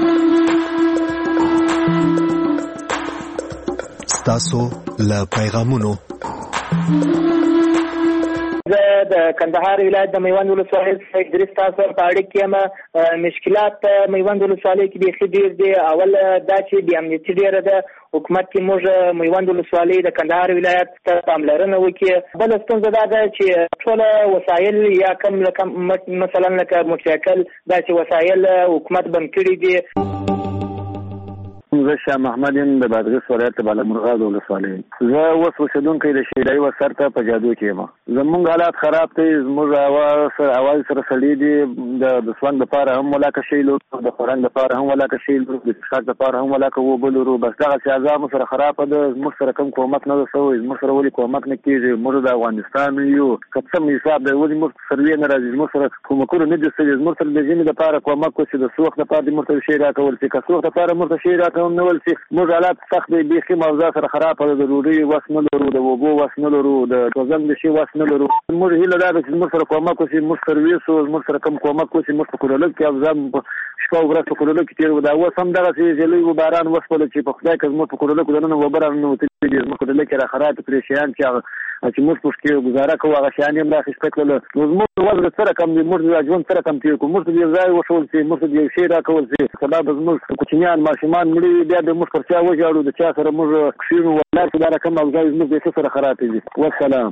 [SPEAKER 1] ستاسو له پیغامونو
[SPEAKER 5] د کندهار ولایت د میوند ولسوالۍ څخه ادریس تاسو په اړه کې مشکلات میوند ولسوالۍ کې بيخي ډیر دي. اول دا چې د امنیتي ډیره ده حکومت کې موږ میوند ولسوالۍ د کندهار ولایت ته پاملرنه وکړي. بل ستونزه دا ده چې ټول وسایل یا کم لکم مثلا لکه موټرسایکل دا چې وسایل حکومت بند کړي دي.
[SPEAKER 23] زه شاه محمد یم د بادغیس ولایت بالامرغاب ولسوالۍ. زه اوس اوسېدونکی د شیدای وسر ته په جادو کې یم. زمونږ حالات خراب دي، زموږ اواز سره سړي دي. د سوند لپاره هم ولاکه شی لرو، د خورنګ لپاره هم ولاکه شی لرو، د څښاک لپاره هم ولاکه وبو لرو. بس دغه چې اعضا سره خراب ده، زموږ سره کوم کومک نه رسوي، زموږ سره ولې کومک نه کېږي. موږ د افغانستان یو کڅم حساب دی، ولې موږ سروي نه راځي، زموږ سره کومکونه نه دي سوي. زموږ سره د ژمي لپاره کومک وشي، د سوخت لپاره د موږ شی راکول شي، که سوخت لپاره موږ شی راکول نه ول شي. موږ حالات سخت دي، بيخي موضوع سره خراب ده. د ډوډۍ وس نه لرو، د اوبو وس نه لرو، د توزن د شي وس نه لرو. موږ هیله ده چې موږ سره کومک وشي، موږ سرویس او موږ سره کوم کومک وشي. موږ په کورلک کې ځم شپه او ورځ په کورلک کې تیر و. دا اوس هم دغه چې لوی باران وسپل چې په خدای کې موږ په کورلک دننه وبران نو ته دې موږ کورلک را خراب پریشان چې چې موږ پښتو گزاره کوو هغه شان هم راخې سپکل. نو موږ وزن سره کم دي، موږ ژوند سره کم تیر کوو. موږ دې ځای وشول چې موږ دې شي را کول چې سبب موږ کوچنیان ماشومان مړي بیا د موږ پر چا وژاړو، د چا سره موږ کښینو ولر دا رقم او ځای موږ دې سره خراب دي. والسلام.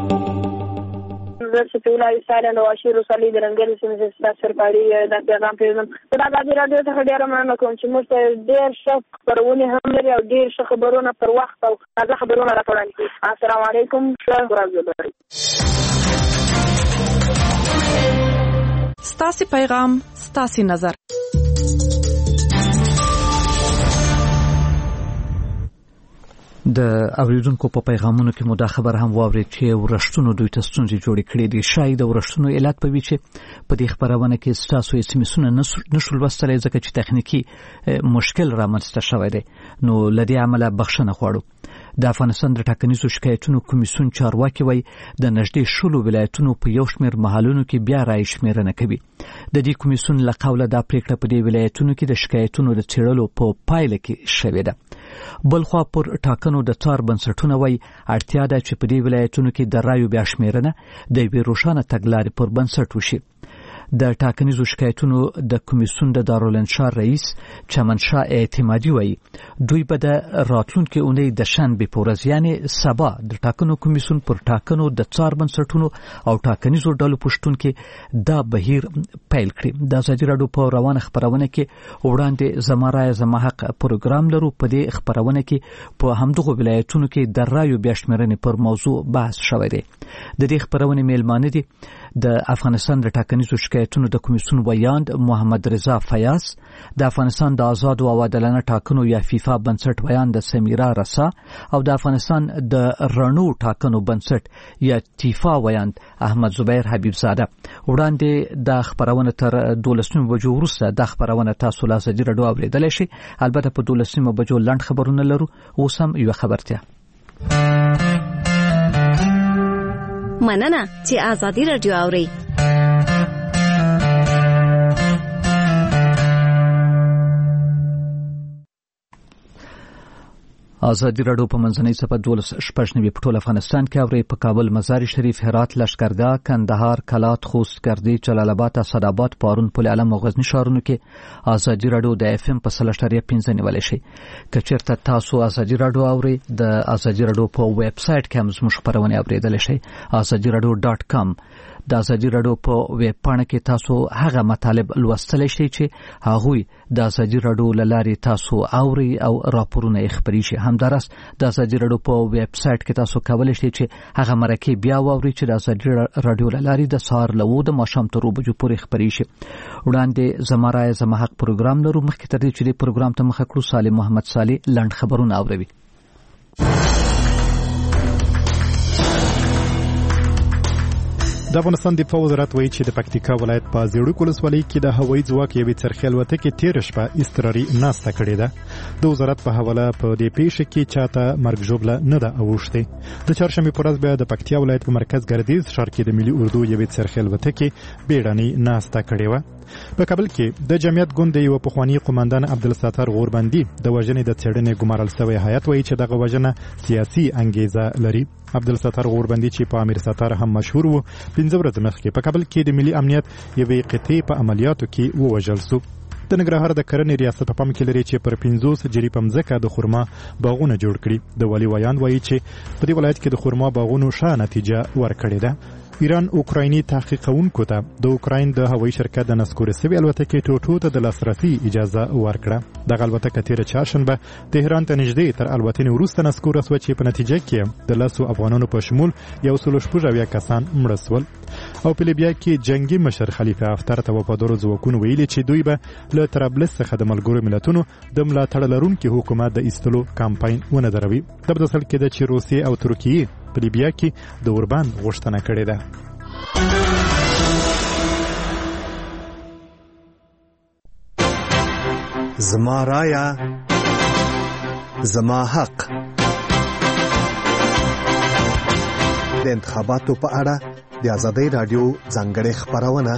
[SPEAKER 24] زه چې ولای سره نو اشیر وسلی درنګل چې ستاسو سرکاري د پیغام پیغام دا د رادیو ته ډیر مننه کوم چې موږ ته ډیر ښه خبرونه هم لري او ډیر ښه خبرونه پر وخت او تازه خبرونه راټولوي. السلام علیکم. ښه ورځ ولرئ.
[SPEAKER 11] ستاسو پیغام، ستاسو نظر.
[SPEAKER 2] د اوریدونکو په پیغامونو کې مو دا خبر هم واورید چې ورښتونو دوی ته ستونزې جوړې کړې دي. شاید د ورښتونو علت په وي چې په دې خبرونه کې ستاسو اس ام اسونه نشول لوستلی ځکه چې تخنیکی مشکل رامنځته شوی دی. نو لدې عمله بخښنه غواړو. د افغانستان د ټاکنیزو شکایتونو کمیسیون چارواکي وایي د نږدې شلو ولایتونو په یو شمېر محلونو کې بیا رایې شمېرنه کوي. د دې کمیسیون له قوله دا پریکړه په دې ولایتونو کې د شکایتونو د څېړلو په پایله کې شوې ده. بلخوا پر ټاکنو د څار بنسټونه وایي اړتیا ده چې په دې ولایتونو کې د رایو بیا شمېرنه د یوې روښانه تګلارې پر بنسټ وشي. د ټاکنیزو شکایتونو د کمیسیون د دارالانشار رئیس چمنشاه اعتمادي وایي دوی به د راتلونکي اونۍ د شنبې په ورځ یعنې سبا د ټاکنو کمیسیون پر ټاکنو د څار بنسټونو او ټاکنیزو ډلو په شتون کې دا بهیر پیل کړي. د ازادي راډیو په روانه خبرونه کې وړاندې زما رایه زما حق پروګرام لرو. په دې خبرونه کې په همدغو ولایتونو کې د رایو بیا شمېرنې پر موضوع بحث شوی دی. د دې خبرونې میلمانه دي د افغانستان د ټاکنیزو شکایتونو د کمیسیون ویاند محمد رضا فیاض، د افغانستان د آزادو او عادلانه ټاکنو یا فیفا بنسټ ویاند د سمیرا رسا او د افغانستان د رڼو ټاکنو بنسټ یا تیفا ویاند احمد زبیر حبیب زاده. وړاندې د خبرونه تر دولسمه بجو وروسته د خبرونه تاسو له ازادي راډیو اوریدلای شئ. البته په دولسمه بجو لنډ خبرونه لرو. اوس هم یو خبرتیا.
[SPEAKER 3] مننه چې ازادي راډیو اوري.
[SPEAKER 2] ازادي راډیو په منځنۍ صفحه دولس شپږ نوي په ټول افغانستان کې اوري. په کابل، مزار شریف، هرات، لشکرګاه، کندهار، کلات، خوست، ګردې، جلال آباد، اسداباد، پارون، پل علم او غزنی ښارونو کې ازادي راډیو د اف ام په سل اشاریه پنځه نیولای شي. که چېرته تاسو ازادي راډیو اوري، د ازادي راډیو په ویب سټ کې هم زموږ خبرونه اوریدلی شئ. ازادي راډیو ډاټ کام. د ازادي راډیو په ویب پاڼه کې تاسو هغه مطالب لوستلی شئ چې هغوی د ازادي راډیو له لارې تاسو اوري او راپورونه یې خپرې شي. همداراز د ازادي راډیو په ویب سټ کې تاسو کولی شئ چې هغه مرکې بیا واورئ چې د ازادي راډیو له لارې د سهار له اوو د ماښام تر اوو بجو پورې خپرې شي. وړاندې زما رایه زما حق پروګرام لرو. مخکې تر دې چې دې پروګرام ته مخه کړو، صالح محمد صالح لنډ خبرونه اوروي.
[SPEAKER 7] د افغانستان دفاع وزارت وایي چې د پکتیکا ولایت په زیړوک ولسوالۍ کې د هوایي ځواک یوې څرخي الوتکې تېره شپه اضطراري ناسته کړې ده. د وزارت په حواله په دې پیښه کې چاته مرګ ژوبله نه ده اوښتې. د چهارشنبې په ورځ بیا د پکتیا ولایت په مرکز ګردیز ښار کې د ملي اردو یوې څرخي الوتکې بیړنۍ ناسته کړې وه. په کابل کې د جمعیت ګوند یو پخوانی قومندان عبدالستار غوربندي د وژنې د څېړنې ګمارل شوی هیات وایي چې دغه وژنه سیاسي انګیزه لري. عبدالستار غوربندي چې په امیر ستار هم مشهور وو، پنځه ورځې مخکې په کابل کې د ملي امنیت یوې قطعې په عملیاتو کې ووژل شو. د ننګرهار د کرنې ریاست په پام کې لري چې پر پنځوس جریب مځکه د خرما باغونه جوړ کړي. د والي ویان وایي چې په دې ولایت کې د خرما باغونو ښه نتیجه ورکړې ده. ایران اوکرایني تحقیقونکو ته د اوکراین د هوایي شرکت د نسکورې سوي الوتکې ټوټو ته د لاسرسي اجازه ورکړه. دغه الوتکه تېره چهارشنبه تهران ته نږدې تر الوتنې وروسته نسکوره سوه چې په نتیجه کې د لسو افغانانو په شمول یو سل شپږ اویا کسان مړه سول. او په لیبیا کې جنگي مشر خلیفه حفتر ته وفادارو ځواکونو ویلي چې دوی به له طرابلس څخه د ملګرو ملتونو د ملاتړ لرونکي حکومت د ایستلو کمپاین ونه دروي. د بدسل کې د چې روسیې او ترکیې په لیبیا کې د اوربان غوښتنه کړې ده.
[SPEAKER 1] زما رایه زما حق. د انتخاباتو په اړه د ازادۍ راډیو ځانګړې خبرونه.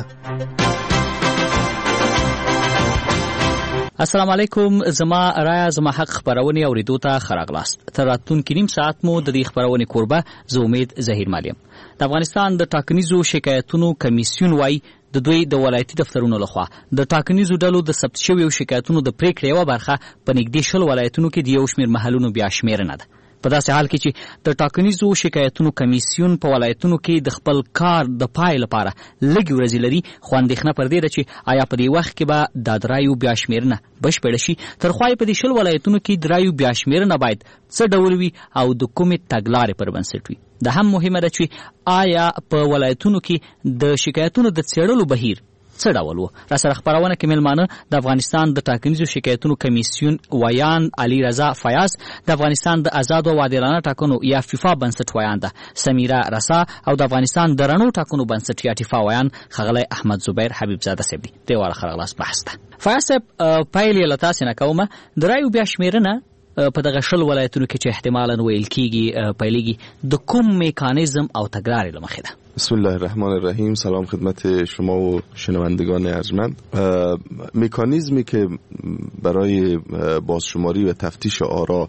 [SPEAKER 9] السلام علیکم. زما رایه زما حق خبرونه اوریدو ته خراغلاست. تر راتلونکي نیم ساعت مو د دې خبرونه کوربه زه امید ظهیر مالیم. د افغانستان د ټاکنیزو شکایتونو کمیسیون وايي د دوی د ولایتي دفترونو لخوا د ټاکنیزو ډلو د ثبت شویو شکایتونو د پریکړې یوه برخه په نږدې شل ولایتونو کې د یو شمېر محلونو بیا شمېرنه ده. په داسې حال کې چې د ټاکنیزو شکایتونو کمیسیون په ولایتونو کې د خپل کار د پای لپاره لږې ورځې لري، خو اندېښنه پر دې ده چې آیا په دې وخت کې به د درایو بیا شمېرنه بشپړه شي. تر خوا یې په دې شل ولایتونو کې درایو بیا شمېرنه باید څه ډول وي او د کومې تګلارې پر بنسټ وي. دا هم مهمه ده چې آیا په ولایتونو کې د شکایتونو د څېړلو بهیر څه ډول و. را سره خبرونه کې مېلمانه د افغانستان د ټاکنیزو شکایتونو کمیسیون ویان علي رضا فیاض، د افغانستان د آزادو او عادلانه ټاکنو یا فیفا بنسټ ویان ده سمیرا رسا، او د افغانستان د رڼو ټاکنو بنسټ یا ټیفا ویان ښاغلی احمد زبیر حبیب زاده صاحب دي. درې واړه ښه راغلاست بحث ته. فیاض صاحب، پیل یې له تاسې نه کومه. د رایو بیا شمېرنه په دغه شل ولایتونو کې چې احتمالاً ویل کېږي پیلېږي د کوم میکانیزم او تګلارې له مخې ده؟
[SPEAKER 10] بسم الله الرحمن الرحیم. سلام خدمت شما و شنوندگان ارجمند. مکانیزمی که برای بازشماری و تفتیش آرا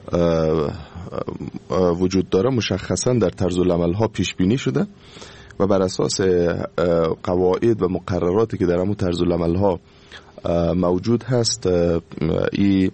[SPEAKER 10] وجود داره مشخصاً در طرز العمل ها پیش بینی شده و بر اساس قواعد و مقرراتی که در همون طرز العمل ها موجود هست این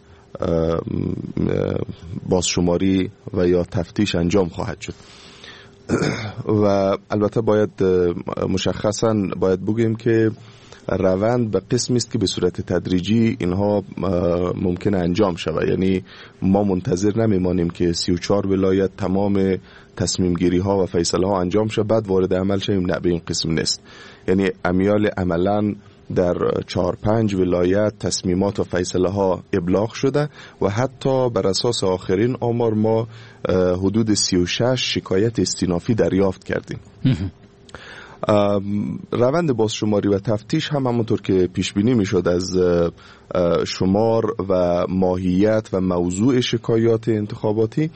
[SPEAKER 10] بازشماری و یا تفتیش انجام خواهد شد. و البته باید مشخصاً باید بگیم که روند به قسمی است که به صورت تدریجی اینها ممکن انجام شود. یعنی ما منتظر نمیمانیم که سی و چهار ولایت تمام تصمیم گیری ها و فیصله ها انجام شد بعد وارد عمل شویم. نه، به این قسم نیست. یعنی امیال عملاً در چهار پنج ولایت تصمیمات و فیصله ها ابلاغ شده و حتی بر اساس آخرین آمار ما حدود سی و شش شکایت استینافی دریافت کردیم. روند بازشماری و تفتیش هم همونطور که پیش بینی میشد از شمار و ماهیت و موضوع شکایات انتخاباتی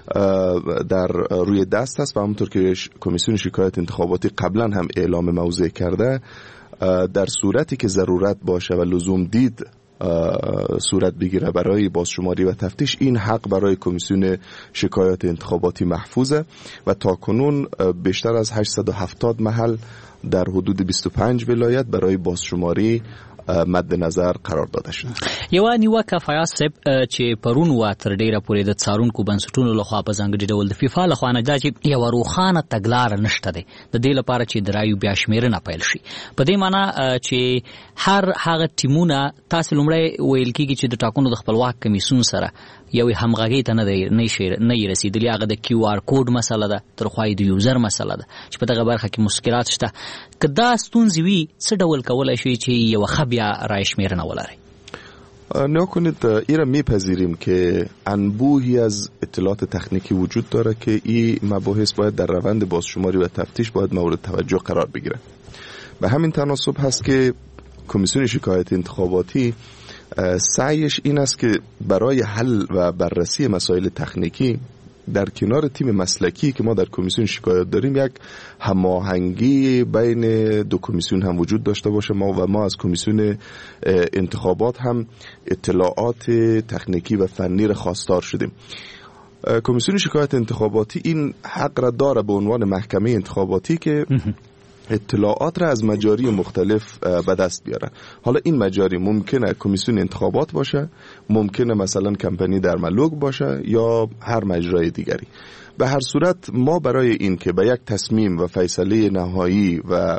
[SPEAKER 10] در روی دست است و همونطور که کمیسیون شکایت انتخاباتی قبلا هم اعلام موضوع کرده، در صورتی که ضرورت باشه و لزوم دید صورت بگیره برای بازشماری و تفتیش، این حق برای کمیسیون شکایات انتخاباتی محفوظه و تاکنون بیشتر از هشتصد و هفتاد محل در حدود بیست و پنج ولایت برای بازشماری مد نظر قرار داده شده.
[SPEAKER 9] یو نیوکه فیاض صاحب چې پرون و تر ډیره پورې د څارونکو بنسټونو لخوا په ځانګړي ډول د فیفا لخوا نه دا چې یو روښانه تګلاره نشته ده د دې لپاره چې د رایو بیا شمیرنه پیل شي. په دې معنی چې هر هغه ټیمونه تاسو لومړی ویل کیږي چې د ټاکنو د خپلواک کمیسیون سره یو همغږي ته نه دی نه شي نه رسیدلی. هغه د کیو آر کوډ مسله ده، تر خوای د یوزر مسله ده چې په دغه برخه کې مشکلات شته. که دا ستونزې وي څه ډول کولای شي چې یو خبیا رای شمیرنه ولري؟
[SPEAKER 10] نه کنید ایره میپذیریم که انبوهی از اطلاعات تکنیکی وجود داره که این مباحث باید در روند بازشماری و تفتیش باید مورد توجه قرار بگیره. به همین تناسب هست که کمیسیون شکایت انتخاباتی سعیش این است که برای حل و بررسی مسائل تکنیکی در کنار تیم مسلکی که ما در کمیسیون شکایت داریم یک هماهنگی بین دو کمیسیون هم وجود داشته باشه. ما و ما از کمیسیون انتخابات هم اطلاعات تکنیکی و فنی را خواستار شدیم. کمیسیون شکایت انتخاباتی این حق را داره به عنوان محکمه انتخاباتی که اطلاعات را از مجاری مختلف به دست بیاره. حالا این مجاری ممکنه کمیسیون انتخابات باشه، ممکنه مثلا کمپانی در ملوک باشه یا هر مجرای دیگری. به هر صورت ما برای این که به یک تصمیم و فیصله نهایی و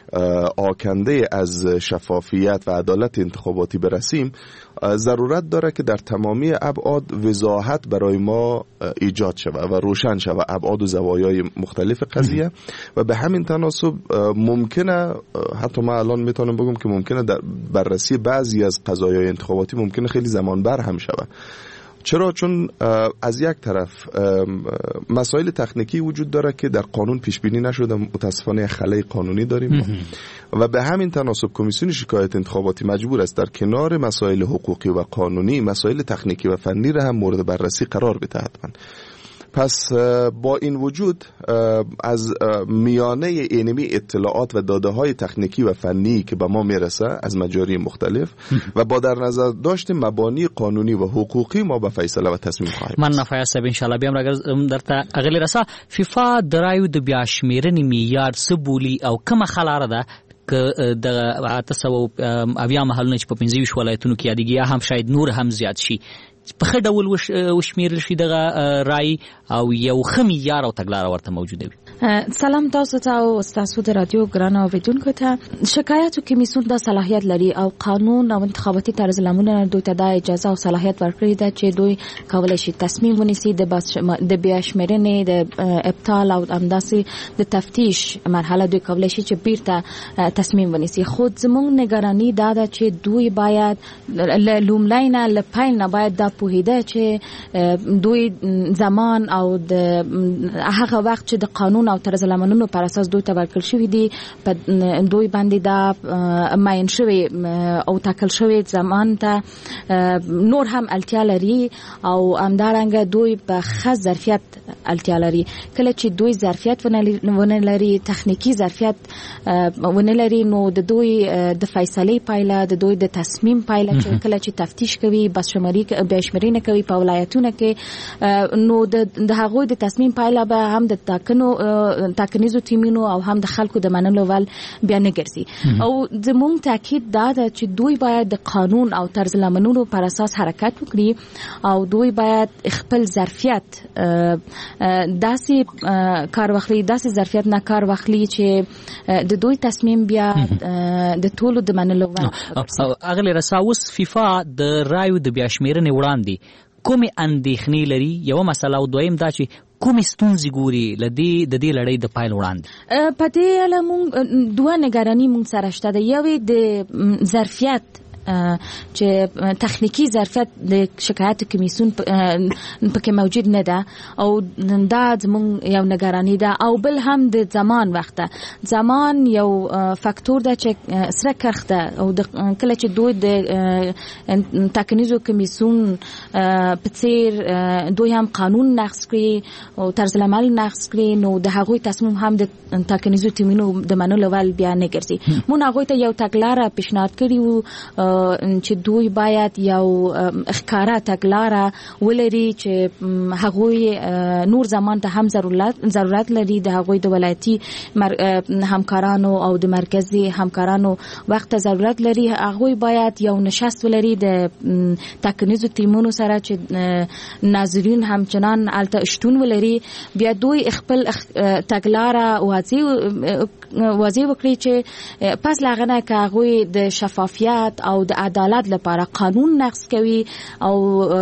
[SPEAKER 10] آکنده از شفافیت و عدالت انتخاباتی برسیم، ضرورت داره که در تمامی ابعاد وضاحت برای ما ایجاد شود و روشن شود ابعاد و زوایای مختلف قضیه. و به همین تناسب ممکنه، حتی ما الان میتونم بگم که ممکنه در بررسی بعضی از قضایای انتخاباتی ممکنه خیلی زمان بر هم شود. چرا؟ چون از یک طرف مسائل تکنیکی وجود داره که در قانون پیش بینی نشده، متاسفانه خلای قانونی داریم و به همین تناسب کمیسیون شکایت انتخاباتی مجبور است در کنار مسائل حقوقی و قانونی مسائل تکنیکی و فنی را هم مورد بررسی قرار بده حتما. پس با این وجود از میانه اینمی اطلاعات و داده های تکنیکی و فنی که به ما میرسه از مجاری مختلف و با در نظر داشت مبانی قانونی و حقوقی ما به فیصله و تصمیم خواهیم.
[SPEAKER 9] من نفعه صاحب ان شاء الله بیا راګر درته اغلی رسا فیفا درایو د بیا شمیرنې معیار څه بولی او کومه خلاره ده که د اته سو اویا محلونه چې په پنځه ویشت ولایتونو کې یادګي هم شاید نور هم زیات شي په خې ډول وشمیرل شي دغه رای او یو خمیار او تګلار ورته موجوده وي.
[SPEAKER 4] سلام تاسو ته او تاسو د رادیو ګران اوریدونکو ته. شکایاتو کمیسیون د صلاحیت لري او قانون او انتخاباتي طرز العملونه دوی ته د اجازه او صلاحیت ورکړي ده چې دوی کولای شي تصمیم ونیسي د د بیا شمیرنې د ابطال او امداسي د تفتیش مرحله دوی کولای شي چې بیرته تصمیم ونیسي. خود زموږ نگرانی دا ده چې دوی باید لوملاینه لپاین نه باید دا پوهیده چې دوی زمان او د هغه وخت چې د قانون او طرز العملونو پر اساس دوی ته ورکړل شوی دی په دوی باندې دا ماین شوی او تاکل شوی زمان ته نور هم اړتیا لري او همدارنګه دوی په خاص ظرفیت اړتیا لري. کله چې دوی ظرفیت ونه لري، تخنیکی ظرفیت ونه لري، نو د دوی د فیصله پایله د دوی د تصمیم پایله چې کله چې تفتیش کوي بس شماري به شماري نه کوي په ولایتونو کې، نو د هغوی د تصمیم پایله به هم د ټاکنو ټاکنیزو ټیمونو او هم د خلکو د منلو ول بیا نه ګرځي او زموږ تاکید دا ده چې دوی باید د قانون او طرز العملونو پر اساس حرکت وکړي او دوی باید خپل ظرفیت داسې کار واخلي داسې ظرفیت نه کار واخلي چې د دوی تصمیم بیا د ټولو د منلو ول
[SPEAKER 9] اغلی رساوس فیفا د رایو د بیا شمیرنې وړاندې کومې اندېښنې لري یوه مسله او دویم دا چې کومې ستونزې ګوري له دې د دې لړۍ د پیل وړاندې
[SPEAKER 4] په دې اړه موږ دوه نګراني موږ سره شته د یوې د ظرفیت چې تخنیکی ظرفیت د شکایت کمیسیون پکې موجود نه ده او دا زموږ یو نگرانی ده او بل هم د زمان وخت زمان یو فاکتور ده چې سره کرخته او کله چې دوی د تکنیزو کمیسیون په څیر دوی هم قانون نقض کړي او طرز العمل نقض کړي نو د هغوی تصمیم هم د تکنیزو ټیمونو د منلو ول بیا نه ګرځي مونږ هغوی ته یو تګلاره پیشنهاد کړی وو چې دوی باید یو ښکارا تګلاره ولري چې هغوی نور زمان ته هم ضرورت ضرورت لري د هغوی د ولایتي همکارانو او د مرکزي همکارانو وخت ضرورت لري هغوی باید یو نشست ولري د تکنیزو ټیمونو سره چې ناظرین همچنان الته شتون ولري بیا دوی خپل تګلاره واضح واضح وکړي چې پس لاغنه که هغوی د شفافیت او د عدالت لپاره قانون نقض کوي او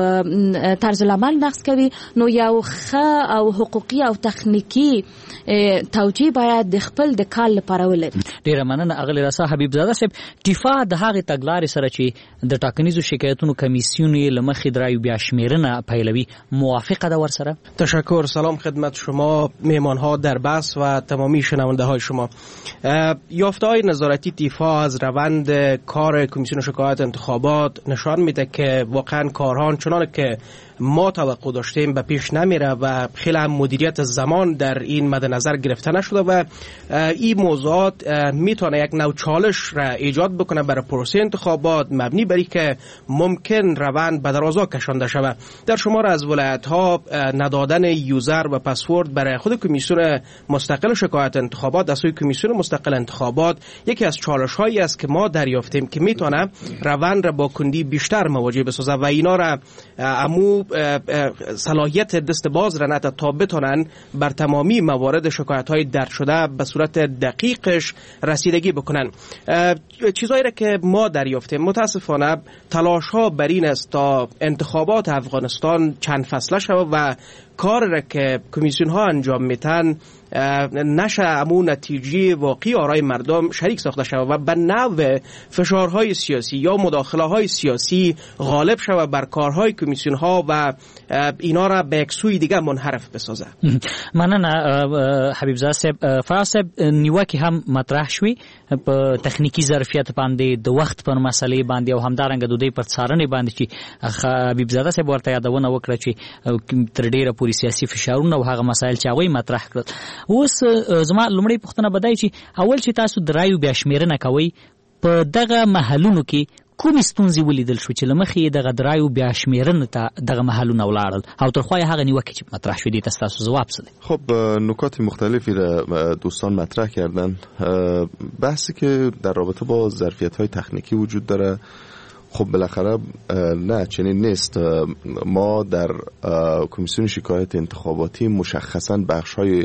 [SPEAKER 4] طرز العمل نقض کوي نو یو ښه او حقوقي او تخنیکی توجیه باید د خپل د کال لپاره ولري.
[SPEAKER 9] ډیره مننه اغلی رسا حبیب زاده صاحب. دفاع د هغې تګلارې سره چې د ټاکنیزو شکایتونو کمیسیون یې له مخې د رایو بیا شمیرنه پیلوي موافقه ده ورسره؟
[SPEAKER 6] تشکر. سلام خدمت شما میهمانها در بحث و تمامی شنونده های شما. یافته‌های نظارتی دفاع از روند کار کمیسیون شکایت انتخابات نشان میده که واقعا کارها چنان که ما توقع داشتیم به پیش نمیره و خیلی هم مدیریت زمان در این مد نظر گرفته نشده و این موضوعات میتونه یک نوع چالش را ایجاد بکنه برای پروسه انتخابات مبنی بر که ممکن روند به درازا کشانده شود. در شمار از ولایت ها ندادن یوزر و پسورد برای خود کمیسیون مستقل شکایت انتخابات از سوی کمیسیون مستقل انتخابات یکی از چالش هایی است که ما دریافتیم که میتونه روند را با کندی بیشتر مواجه بسازه و اینا را عمو صلاحیت دست باز را نتا تا بتونن بر تمامی موارد شکایت های درج شده به صورت دقیقش رسیدگی بکنن. چیزایی را که ما دریافتیم متاسفانه تلاش ها بر این است تا انتخابات افغانستان چند فصله شود و کار را که کمیسیون ها انجام میتن نشه امون نتیجه واقعی آرای مردم شریک ساخته شود و به نوع فشارهای سیاسی یا مداخله های سیاسی غالب شود بر کارهای کمیسیون ها و اینا را به یک سوی دیگه منحرف بسازه.
[SPEAKER 9] مننه حبیب زاده صاحب. فراز صاحب نیوکه هم مطرح شوی په تخنیکی ظرفیت باندې د وخت پر مسلې باندې او همدارنګه د دوی پر څارنې باندې چې حبیب زاده صاحب ورته یادونه وکړه چې تر ډیره پوری سیاسي فشارونه او هغه مسایل چې هغوی مطرح کړل. اوس زما لومړی پوښتنه به دا چې اول چې تاسو د رایو بیا شمیرنه کوئ په دغه محلونو کې کومې ستونزې ولیدل شو چې له مخې یې دغه د رایو بیا شمیرنې ته دغه محلونه ولاړل او تر خوا یې هغه نیوکې چې مطرح شوې دي ستاسو ځواب څه دی؟
[SPEAKER 10] خب نکات مختلفی را دوستان مطرح کردن. بحثی که در رابطه با ظرفیت‌های تکنیکی وجود داره خب بالاخره نه چنین نیست. ما در کمیسیون شکایت انتخاباتی مشخصاً بخش‌های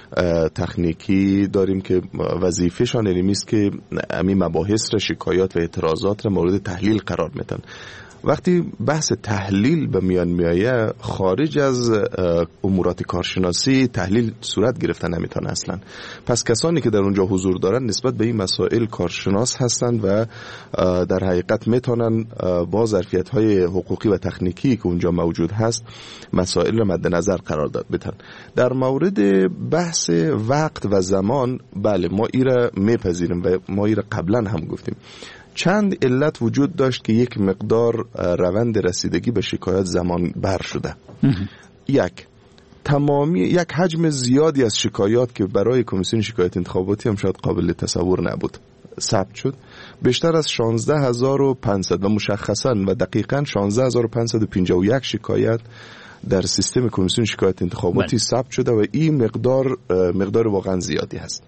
[SPEAKER 10] تکنیکی داریم که وظیفه‌شان این است که همین مباحث را شکایات و اعتراضات را مورد تحلیل قرار میدن. وقتی بحث تحلیل به میان میایه خارج از امورات کارشناسی تحلیل صورت گرفته نمیتونه اصلا. پس کسانی که در اونجا حضور دارن نسبت به این مسائل کارشناس هستند و در حقیقت میتونن با ظرفیت‌های حقوقی و تکنیکی که اونجا موجود هست مسائل را مد نظر قرار بدن. در مورد بحث وقت و زمان بله ما ایره میپذیریم و ما ایره قبلا هم گفتیم. چند علت وجود داشت که یک مقدار روند رسیدگی به شکایت زمان بر شده. یک تمامی یک حجم زیادی از شکایات که برای کمیسیون شکایت انتخاباتی هم شاید قابل تصور نبود ثبت شد بیشتر از شانزده هزار و پانصد و مشخصاً و دقیقاً شانزده هزار و پانصد و پنجاه و یک شکایت در سیستم کمیسیون شکایت انتخاباتی ثبت شده و این مقدار مقدار واقعاً زیادی هست.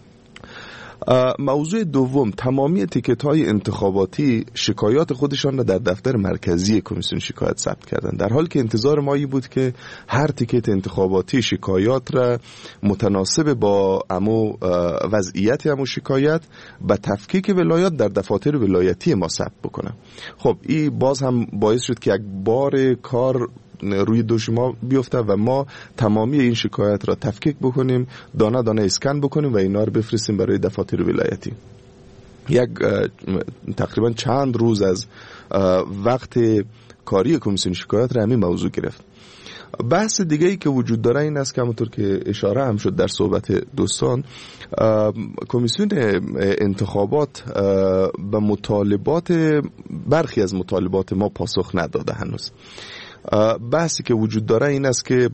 [SPEAKER 10] موضوع دوم، تمامی تیکت های انتخاباتی شکایات خودشان را در دفتر مرکزی کمیسیون شکایت ثبت کردند، در حالی که انتظار ما این بود که هر تیکت انتخاباتی شکایات را متناسب با امو وضعیت امو شکایت به تفکیک ولایات در دفاتر ولایتی ما ثبت بکنه. خب این باز هم باعث شد که یک بار کار روی دوش ما بیفته و ما تمامی این شکایت را تفکیک بکنیم، دانه دانه اسکن بکنیم و اینا رو بفرستیم برای دفاتر ولایتی. یک تقریبا چند روز از وقت کاری کمیسیون شکایت را همین موضوع گرفت. بحث دیگه ای که وجود داره این است که همونطور که اشاره هم شد در صحبت دوستان، کمیسیون انتخابات به مطالبات برخی از مطالبات ما پاسخ نداده هنوز. بحثی که وجود داره این است که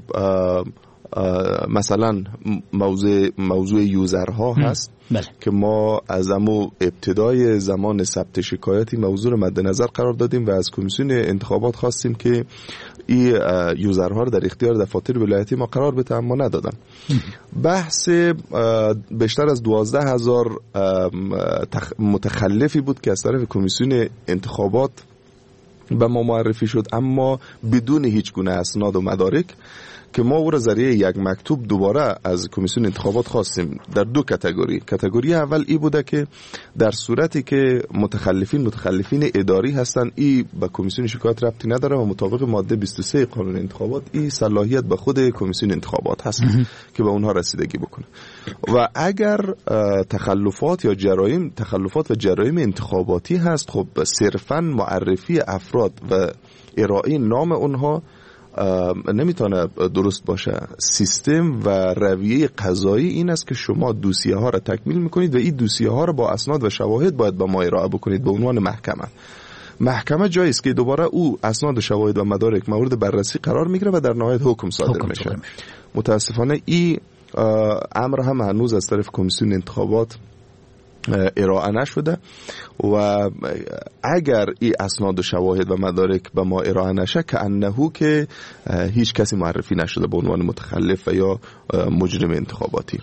[SPEAKER 10] مثلا موضوع موضوع یوزرها هست بله. که ما از امو ابتدای زمان ثبت شکایتی موضوع رو مد نظر قرار دادیم و از کمیسیون انتخابات خواستیم که این یوزرها رو در اختیار دفاتر ولایتی ما قرار بده، اما ندادن. بحث بیشتر از دوازده هزار متخلفی بود که از طرف کمیسیون انتخابات به ما معرفی شد، اما بدون هیچ گونه اسناد و مدارک، که ما او را ذریعه یک مکتوب دوباره از کمیسیون انتخابات خواستیم در دو کاتگوری. کاتگوری اول ای بوده که در صورتی که متخلفین متخلفین اداری هستند، ای به کمیسیون شکایت ربطی نداره و مطابق ماده بیست و سه قانون انتخابات ای صلاحیت به خود کمیسیون انتخابات هست که به اونها رسیدگی بکنه. و اگر تخلفات یا جرایم تخلفات و جرایم انتخاباتی هست، خب صرفاً معرفی افراد و ارائه نام اونها نمیتونه درست باشه. سیستم و رویه قضایی این است که شما دوسیه ها را تکمیل میکنید و این دوسیه ها را با اسناد و شواهد باید به ما ارائه بکنید به عنوان محکمه. محکمه جایی است که دوباره او اسناد و شواهد و مدارک مورد بررسی قرار میگیره و در نهایت حکم صادر میشه. متاسفانه این امر هم هنوز از طرف کمیسیون انتخابات ارائه نشده و اگر این اسناد و شواهد و مدارک به ما ارائه نشه که انهو که هیچ کسی معرفی نشده به عنوان متخلف و یا مجرم انتخاباتی.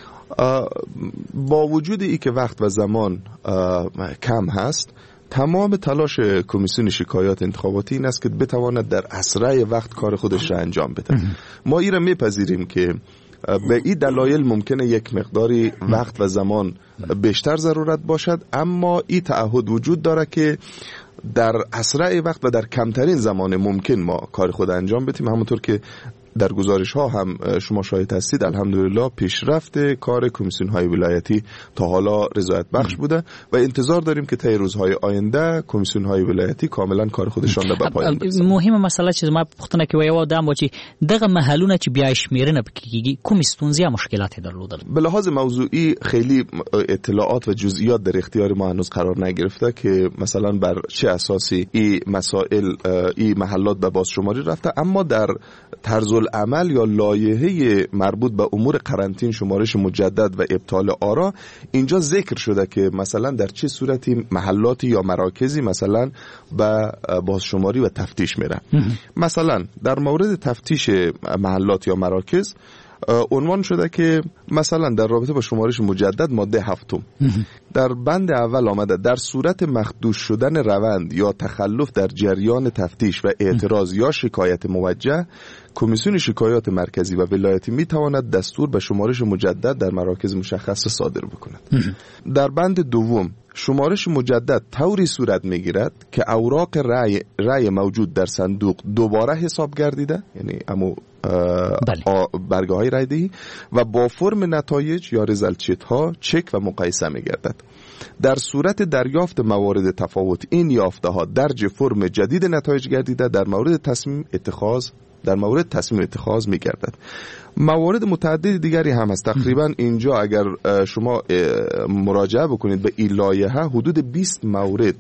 [SPEAKER 10] با وجود ای که وقت و زمان کم هست، تمام تلاش کمیسیون شکایات انتخاباتی این است که بتواند در اسرع وقت کار خودش را انجام بده. ما این را میپذیریم که به این دلایل ممکنه یک مقداری وقت و زمان بیشتر ضرورت باشد، اما این تعهد وجود داره که در اسرع وقت و در کمترین زمان ممکن ما کار خود انجام بدیم. همونطور که در گزارش ها هم شما شاهد هستید، الحمدلله پیشرفت کار کمیسیون های ولایتی تا حالا رضایت بخش بوده و انتظار داریم که طی روزهای آینده کمیسیون های ولایتی کاملا کار خودشان را به پایان برسونند.
[SPEAKER 9] مهمه مسله چې ما پوښتنه کوي یو دام چې دغه محلونه چې بیا شمیرنه پکېږي کوم ستونزې یا مشکلات درلودل.
[SPEAKER 10] به لحاظ موضوعی خیلی اطلاعات و جزئیات در اختیار ما هنوز قرار نگرفته که مثلا بر چه اساسی این مسائل این محلات به بازشماری رفته، اما در طرز عمل یا لایحه مربوط به امور قرنطین، شمارش مجدد و ابطال آرا اینجا ذکر شده که مثلا در چه صورتی محلاتی یا مراکزی مثلا به بازشماری و تفتیش میرن. مثلا در مورد تفتیش محلات یا مراکز عنوان شده که مثلا در رابطه با شمارش مجدد ماده هفتم در بند اول آمده در صورت مخدوش شدن روند یا تخلف در جریان تفتیش و اعتراض یا شکایت موجه، کمیسیون شکایات مرکزی و ولایتی می تواند دستور به شمارش مجدد در مراکز مشخص صادر بکند. در بند دوم شمارش مجدد طوری صورت می گیرد که اوراق رأی رأی موجود در صندوق دوباره حساب گردیده، یعنی امو برگه های رأی دهی و با فرم نتایج یا رزالت شیت ها چک و مقایسه می گردد. در صورت دریافت موارد تفاوت این یافته ها درج فرم جدید نتایج گردیده در مورد تصمیم اتخاذ در مورد تصمیم اتخاذ می گردد. موارد متعدد دیگری هم هست. تقریبا اینجا اگر شما مراجعه بکنید به این لایحه حدود بیست مورد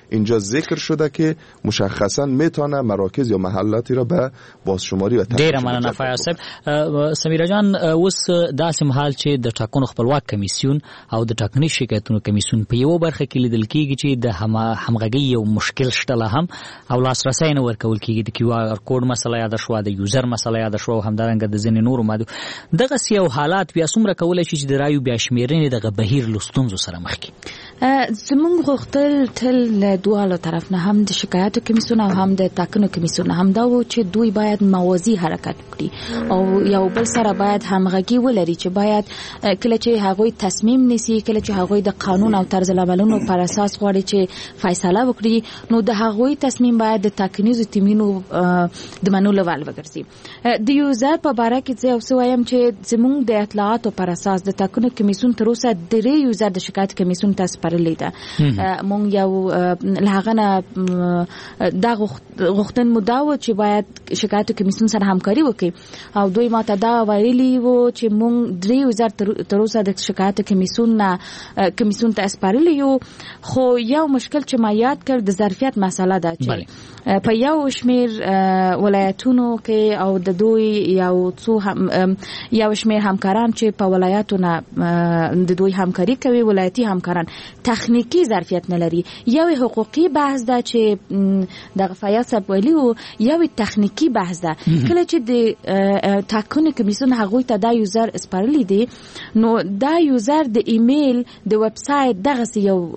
[SPEAKER 10] اینجا ذکر شده که مشخصا میتونه مراکز یا محلاتی را به بازشماری و
[SPEAKER 9] ډیر مننه فیاض صاحب. سمیرا جان، اوس داسې مهال چې د ټاکنو خپلواک کمیسیون او د ټاکنیز شکایتونو کمیسیون په یو برخه کې لیدل کیږي چې د همغږي یو مشکل شته لا هم او لاسرسی نه ورکول کیږي. د کیو آر کوډ مسله یاد شو، د یوزر مسله یاد شو، او همدارنګه د ځینې نورو ماده. دغه سیو حالات بیا څومره کولای شي چې د رایو بیا شمیرنې دغه بهیر لستونزو سره مخ کی؟
[SPEAKER 4] زمونږ غوښتل تل له دواړو طرف نه، هم د شکایتو کمیسیون او هم د ټاکنو کمیسیون هم دا و چې دوی باید موازی حرکت وکړي او یو بل سره باید همغږي ولري، چې باید کله چې هغوی تصمیم نیسي، کله چې هغوی د قانون او طرز العملونو پر اساس غواړي چې فیصله وکړي، نو د هغوی تصمیم باید د ټاکنیزو ټیمونو د منلو وړ وګرځي. د یوزر په باره کې زه اوس وایم چې زمونږ د اطلاعاتو پر اساس د ټاکنو کمیسیون تر اوسه درې یوزر د شکایت کمیسیون ته سپارلي ده. مونږ یو لهغه نه دا غوښتن مو دا و چې باید شکایت کمیسیون سره همکاري وکړي او دوی ماته دا ویلي وو چې مونږ درې یوزر تر اوسه د شکایت کمیسیون نه کمیسیون ته سپارلي یو. خو یو مشکل چې ما یاد کړ د ظرفیت مسله ده چې په یو شمیر ولایتونو کې او د دوی یو څو یو شمیر همکاران چې په ولایتو نه د دوی همکاري کوي، ولایتي همکاران تخنیکی ظرفیت نه لري. یو حقوقي بحث ده چې د فیاض صاحب ویلي وو، یو تخنیکی بحث ده. کله چې د ټاکنو کمیسیون هغوی ته دا یوزر سپارلی دی، نو دا یوزر د ایمیل د ویب سایت دغه یو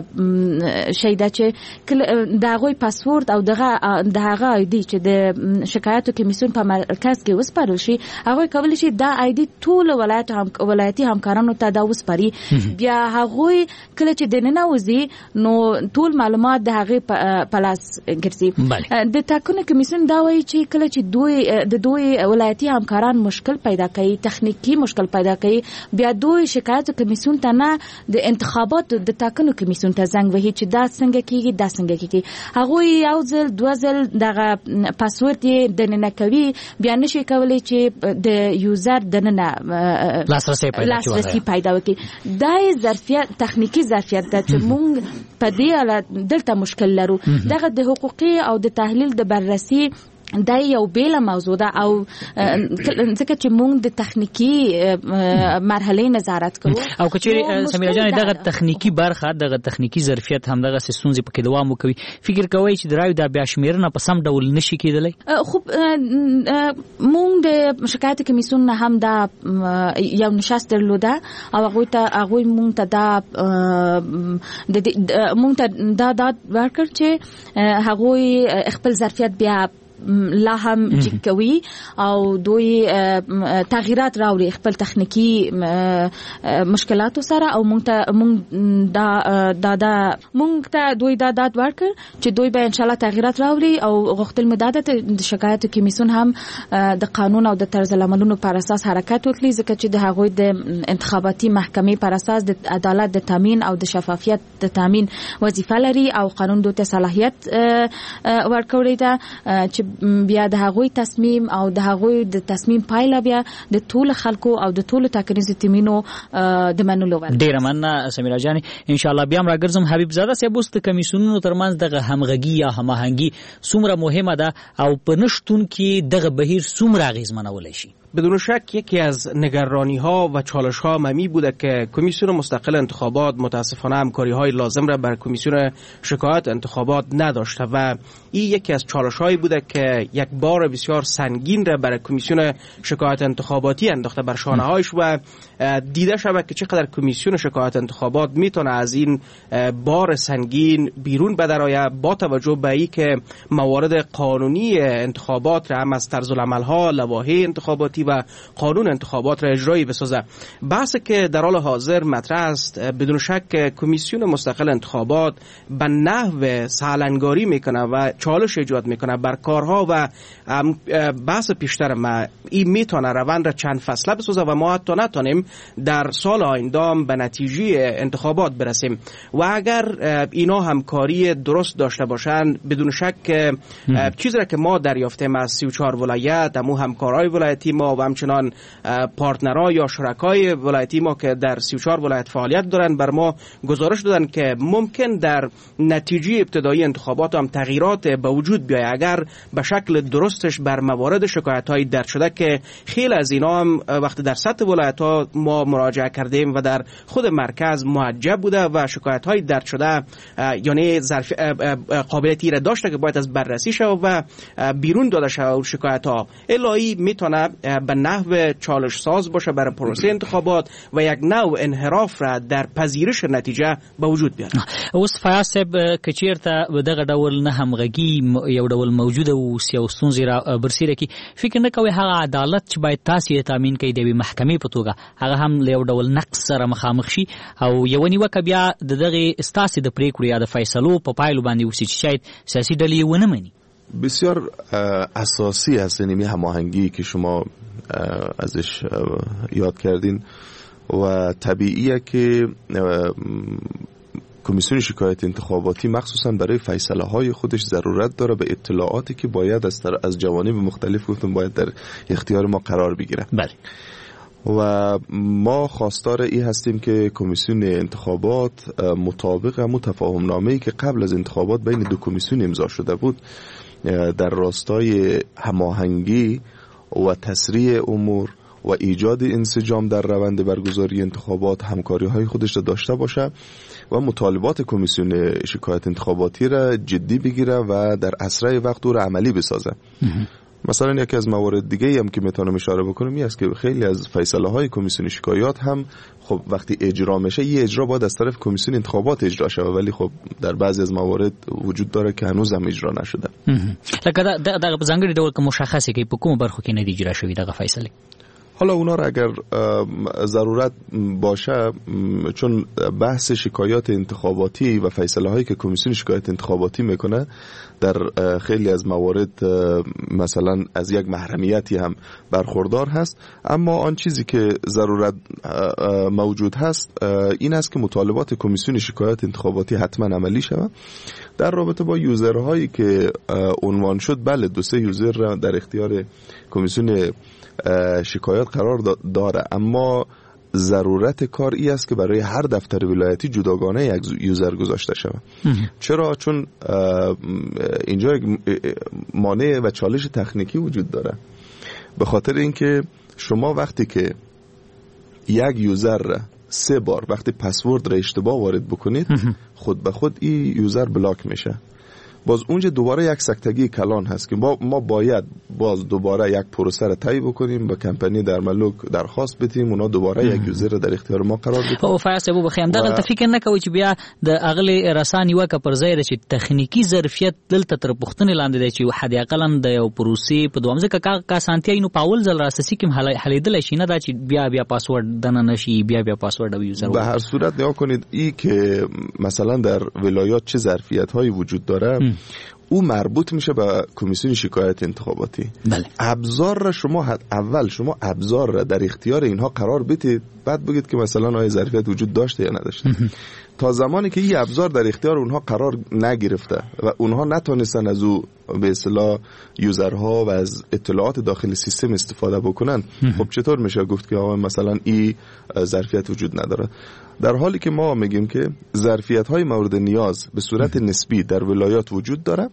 [SPEAKER 4] شی ده چې د هغوی پاسورد او دغه دغه آیدي چې د شکایتو کمیسیون په مرکز کې وسپارل شي، هغوی کولی شي دا آیدي ټول ولایت هم ولایتي همکارانو ته دا وسپاري. بیا هغوی کله چې دننه وځي نو ټول معلومات د هغې په لاس ګرځي. د ټاکنو کمیسیون دا وایي چې کله چې دوی د دوی ولایتي همکاران مشکل پیدا کوي، تخنیکی مشکل پیدا کوي، بیا دوی شکایتو کمیسیون ته نه د انتخاباتو د ټاکنو کمیسیون ته زنګ وهي چې دا څنګه کیږي دا څنګه کیږي. هغوی یو ځل دوه ځل دغه پاسورد یې دننه کوي، بیا نشي کولی چې د یوزر دننه
[SPEAKER 9] لاسرسی
[SPEAKER 4] پیدا وکړي. دا ظرفیت تخنیکی ظرفیت ده چې موږ په دې اړه دلته مشکل لرو. دغه د حقوقي او د تحلیل د بررسي دا یو بیله موضوع ده او ځکه چې موږ د تخنیکی مرحله نظارت کوو
[SPEAKER 9] او کچېرې سمیرا جان دغه تخنیکی برخه دغه تخنیکی ظرفیت هم دغه ستونزې پکې دوام وکوي، فکر کوي چې د رایو د بیا شمیرنه په سم ډول نشي کېدلی؟
[SPEAKER 4] خو موږ د شکایت کمیسیون نه هم دا یو نشست درلوده او هغوی ته هغوی موږ ته دا موږ ته دا دا ورکړ چې هغوی خپل ظرفیت بیا لا هم چک کوي او دوی تغییرات راوړي خپل تخنیکی مشکلاتو سره او مونږ ته مونږ دا دا دا مونږ ته دوی دا داد ورکړ چې دوی به ان شاء الله تغییرات راوړي او غوښتل مداده د شکایت کمیسیون هم د قانون او د طرز العملونو پر اساس حرکت وکړي، ځکه چې د هغوی د انتخاباتي محکمې پر اساس د عدالت د تامین او د شفافیت د تامین وظیفه لري او قانون دوی ته صلاحیت ورکړی ده چې بیا د هغوی تصمیم او د هغوی د تصمیم پایله بیا د ټول خلکو او د ټول ټاکنیزو ټیمونو د منلو ول.
[SPEAKER 9] ډیره مننه سمیرا جان، ان شاء الله بیا راګرځم. حبیب زاده صاحب، اوس د کمیسیونونو ترمنځ دغه همغږي یا هماهنګي څومره مهمه ده او په نشتون کې دغه بهیر څومره اغیزمنولای شي؟
[SPEAKER 6] بدون شک یکی از نگرانی ها و چالش ها ممی بوده که کمیسیون مستقل انتخابات متاسفانه همکاری های لازم را بر کمیسیون شکایت انتخابات نداشته و این یکی از چالش هایی بوده که یک بار بسیار سنگین را بر کمیسیون شکایت انتخاباتی انداخته بر شانه هایش و دیده شده که چقدر کمیسیون شکایت انتخابات میتونه از این بار سنگین بیرون بدرآید، با توجه به این که موارد قانونی انتخابات را هم از طرز العمل ها، لوایح انتخاباتی و قانون انتخابات را اجرایی بسازه. بحثی که در حال حاضر مطرح است بدون شک کمیسیون مستقل انتخابات به نحو سهل‌انگاری میکنه و چالش ایجاد میکنه بر کارها و بحث پیشتر ما این میتونه روند را چند فصله بسازه و ما حتی نتونیم در سال آینده به نتیجه انتخابات برسیم و اگر اینا همکاری درست داشته باشند بدون شک چیزی را که ما دریافتیم از سی و چهار ولایت، امو همکارای ولایتی ما ما و همچنان پارتنرها یا شرکای ولایتی ما که در سی و چهار ولایت فعالیت دارن بر ما گزارش دادن که ممکن در نتیجه ابتدایی انتخابات هم تغییرات به وجود بیاید اگر به شکل درستش بر موارد شکایت های درج شده که خیلی از اینا هم وقتی در سطح ولایت ها ما مراجعه کردیم و در خود مرکز معجب بوده و شکایت های درج شده یعنی ظرف قابلیتی را داشته که باید از بررسی شود و بیرون داده شود شکایت ها الهی میتونه به نحو چالش ساز باشه برای پروسه انتخابات و یک نوع انحراف را در پذیرش نتیجه به وجود بیاره.
[SPEAKER 9] اوس فیاض صاحب که چیرته دغه ډول نه همغږي یو ډول موجوده او سیاستون زیرا برسیره کی فکر نه کوي هغه عدالت چې باید تاسو تامین کوي د محکمې په توګه هغه هم له یو ډول نقص سره مخامخ شي او یو نیوکه بیا د دغه استاسي د پریکړې یا د فیصلو په پایلو باندې وسی چې شاید سیاسي ډلې ونه مني.
[SPEAKER 10] بسیار اساسی هست این هماهنگی که شما ازش یاد کردین و طبیعیه که کمیسیون شکایت انتخاباتی مخصوصا برای فیصله های خودش ضرورت داره به اطلاعاتی که باید از از جوانب مختلف گفتم باید در اختیار ما قرار بگیره.
[SPEAKER 9] بله.
[SPEAKER 10] و ما خواستار ای هستیم که کمیسیون انتخابات مطابق همون تفاهم نامه‌ای که قبل از انتخابات بین دو کمیسیون امضا شده بود در راستای هماهنگی و تسریع امور و ایجاد انسجام در روند برگزاری انتخابات همکاری های خودش را داشته باشه و مطالبات کمیسیون شکایت انتخاباتی را جدی بگیره و در اسرع وقت او را عملی بسازه. مثلا یکی از موارد دیگه هم که میتونم اشاره بکنم این است که خیلی از فیصله های کمیسیون شکایات هم خب وقتی اجرا میشه یه اجرا باید از طرف کمیسیون انتخابات اجرا شه ولی خب در بعضی از موارد وجود داره که هنوز هم اجرا نشده.
[SPEAKER 9] لکه دا دغه ځانګړي ډول کوم مشخصه کې په کوم برخو کې نه دی اجرا شوی دغه فیصله.
[SPEAKER 10] حالا اونا را اگر ضرورت باشه چون بحث شکایات انتخاباتی و فیصله هایی که کمیسیون شکایت انتخاباتی میکنه در خیلی از موارد مثلا از یک محرمیتی هم برخوردار هست اما آن چیزی که ضرورت موجود هست این است که مطالبات کمیسیون شکایت انتخاباتی حتما عملی شود. در رابطه با یوزرهایی که عنوان شد بله دو سه یوزر را در اختیار کمیسیون شکایات قرار داره اما ضرورت کار ای است که برای هر دفتر ولایتی جداگانه یک یوزر گذاشته شود. چرا؟ چون اینجا یک مانع و چالش تکنیکی وجود داره به خاطر اینکه شما وقتی که یک یوزر سه بار وقتی پسورد را اشتباه وارد بکنید خود به خود این یوزر بلاک میشه. باز اونجا دوباره یک سکتگی کلان هست که ما, ما باید باز دوباره یک پروسه را طی بکنیم به کمپانی در ملک درخواست بدیم اونا دوباره یک یوزر را در اختیار ما قرار بدیم.
[SPEAKER 9] او فیاض ابو بخیم دغه ته فکر نه کوي چې بیا د اغلی رساني وکه پر ځای چې تخنیکی ظرفیت دلته تر پښتنې لاندې دی چې حد اقل د یو پروسې په دوامزه کا کا سانتیا نو پاول ځل راسسي کوم حلیدل شي نه دا چې بیا بیا پاسورد دنه نشي بیا بیا پاسورد او یوزر.
[SPEAKER 10] به هر صورت نگاه کنید ای که مثلا در ولایات چه ظرفیت هایی وجود داره م. او مربوط میشه به کمیسیون شکایت انتخاباتی.
[SPEAKER 9] بله.
[SPEAKER 10] ابزار را شما اول شما ابزار را در اختیار اینها قرار بدید بعد بگید که مثلا آیا ظرفیت وجود داشته یا نداشته. تا زمانی که این ابزار در اختیار اونها قرار نگرفته و اونها نتونستن از او به اصطلاح یوزرها و از اطلاعات داخل سیستم استفاده بکنن خب چطور میشه گفت که آقا مثلا این ظرفیت وجود نداره؟ در حالی که ما میگیم که ظرفیت های مورد نیاز به صورت نسبی در ولایات وجود داره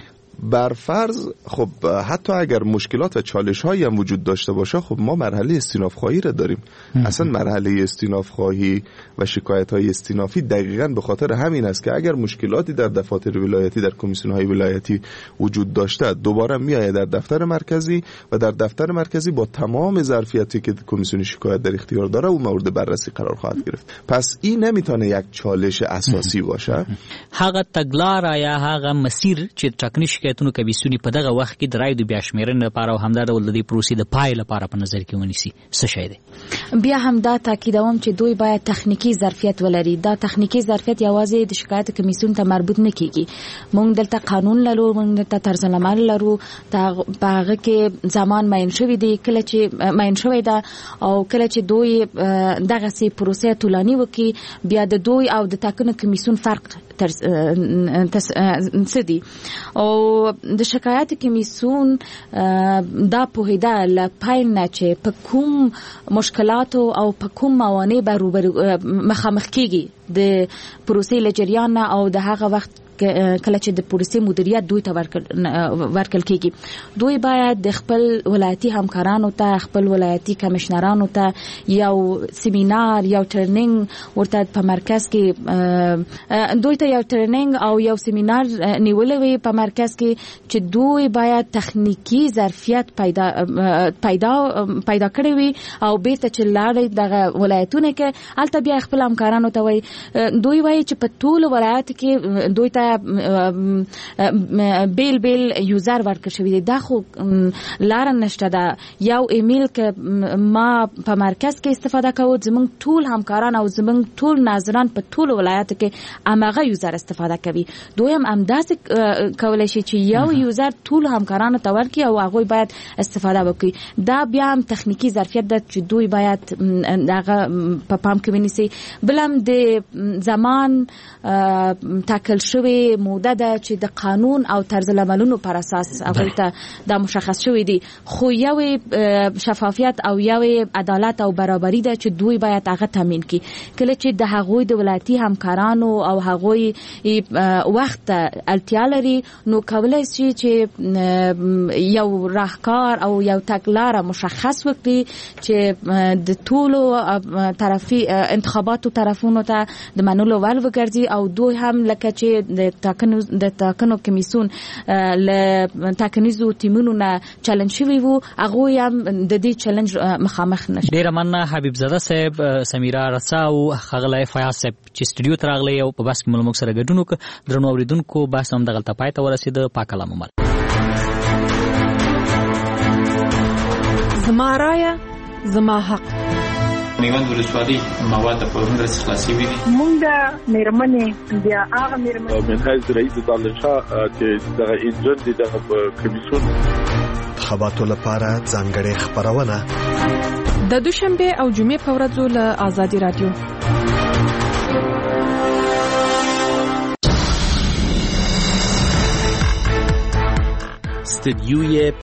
[SPEAKER 10] بر فرض خب حتی اگر مشکلات و چالش هایی هم وجود داشته باشه خب ما مرحله استیناف خواهی را داریم. اصلا مرحله استیناف خواهی و شکایت های استینافی دقیقاً به خاطر همین است که اگر مشکلاتی در دفاتر ولایتی در کمیسیون های ولایتی وجود داشته دوباره میآید در دفتر مرکزی و در دفتر مرکزی با تمام ظرفیتی که کمیسیون شکایت در اختیار داره او مورد بررسی قرار خواهد گرفت. پس این نمیتونه یک چالش اساسی باشه.
[SPEAKER 9] هغه تګلار یا هغه مسیر چې ټاکنیش شکایتونو کمیسیونی په دغه وخت کې د رای د بیا شمیرنې لپاره او همدا ډول د دې پروسې د پای لپاره په نظر کې ونیسي څه شی دی؟
[SPEAKER 4] بیا هم دا تاکیدوم چې دوی باید تخنیکی ظرفیت ولري. دا تخنیکی ظرفیت یوازې د شکایت کمیسیون ته مربوط نه کیږي. موږ دلته قانون لرو، موږ دلته طرز العمل لرو، په هغه کې زمان معین شوی دی کله چې معین شوی ده او کله چې دوی دغه سي پروسې طولاني وکړي بیا د دوی او د ټاکنو کمیسیون فرق تر سدي او د شکایت کمیسیون دا پوهیده ل پایل نه چې په کوم مشکلات او په کوم موانع به روبرو مخامخ کیږي د پروسې لجریان او د هغه وخت کله چې د پولیسي مدیریت دوی ته ورکل کیږي. دوی باید د خپل ولایتي همکارانو ته خپل ولایتي کمشنرانو ته یو سیمینار یو ټریننګ ورته په مرکز کې دوی ته یو ټریننګ او یو سیمینار نیولې وي په مرکز کې چې دوی باید تخنیکی ظرفیت پیدا پیدا پیدا کړی وي او بیرته چې لاړې د ولایتونو کې البته بیا خپل همکارانو ته وي. دوی وایي چې په ټول ولایت کې دوی ته بیل بیل یوزر ورکړ شوی دی. دا خو لار نشته ده. یو ایمیل که ما په مرکز کې استفاده کوو زمونږ ټول همکاران او زمونږ ټول ناظران په ټول ولایت کې امغه یوزر استفاده کوي. دویم همداسې کولای شي چې یو یوزر ټول همکارانو ته ورکړي او هغوی باید استفاده وکړي. دا بیا هم تخنیکی ظرفیت ده چې دوی باید هغه په پام کې ونیسي. بلم د زمان ټاکل شوی موده ده چې د قانون او طرز العملونو پر اساس هغه ته دا مشخص شوی دی. خو یو شفافیت او یو عدالت او برابری ده چې دوی باید هغه تامین کړي. کله چې د هغوی د ولایتي همکارانو او هغوی وخت اړتیا لري نو کولای شي چې یو راهکار او یو تګلاره مشخص وکړي چې د ټولو طرفي انتخاباتو طرفونو ته د منلو ور وګرځي او دوی هم لکه چې د تاکنو د تاکنو کمیسیون ل تاکنیزو ټیمونو نه چالش شوی وو هغه هم د دې چالش مخامخ نشي. ډیر مننه حبیب زاده صاحب، سمیرا رسا او خغله فیاض صاحب چې سټوډیو ته راغلي او په بس کې ملموږ سره ګډون وکړ. درنو اوریدونکو بس هم دغه پای ته ورسید. پاک الله مل
[SPEAKER 11] زما رايه زما حق.
[SPEAKER 12] میوند ولسوالۍ مواد په ورنډه خلاصي وي. مونږ مېرمنې بیا هغه مېرمنې
[SPEAKER 13] منهاج رئیس دالشاه چې دغه انجن دي دغه کمیسیون
[SPEAKER 1] خبراتو لپاره ځانګړې خبرونه
[SPEAKER 11] د دوشنبه او جمعې په ورځو له آزادي رادیو.
[SPEAKER 14] استدیوی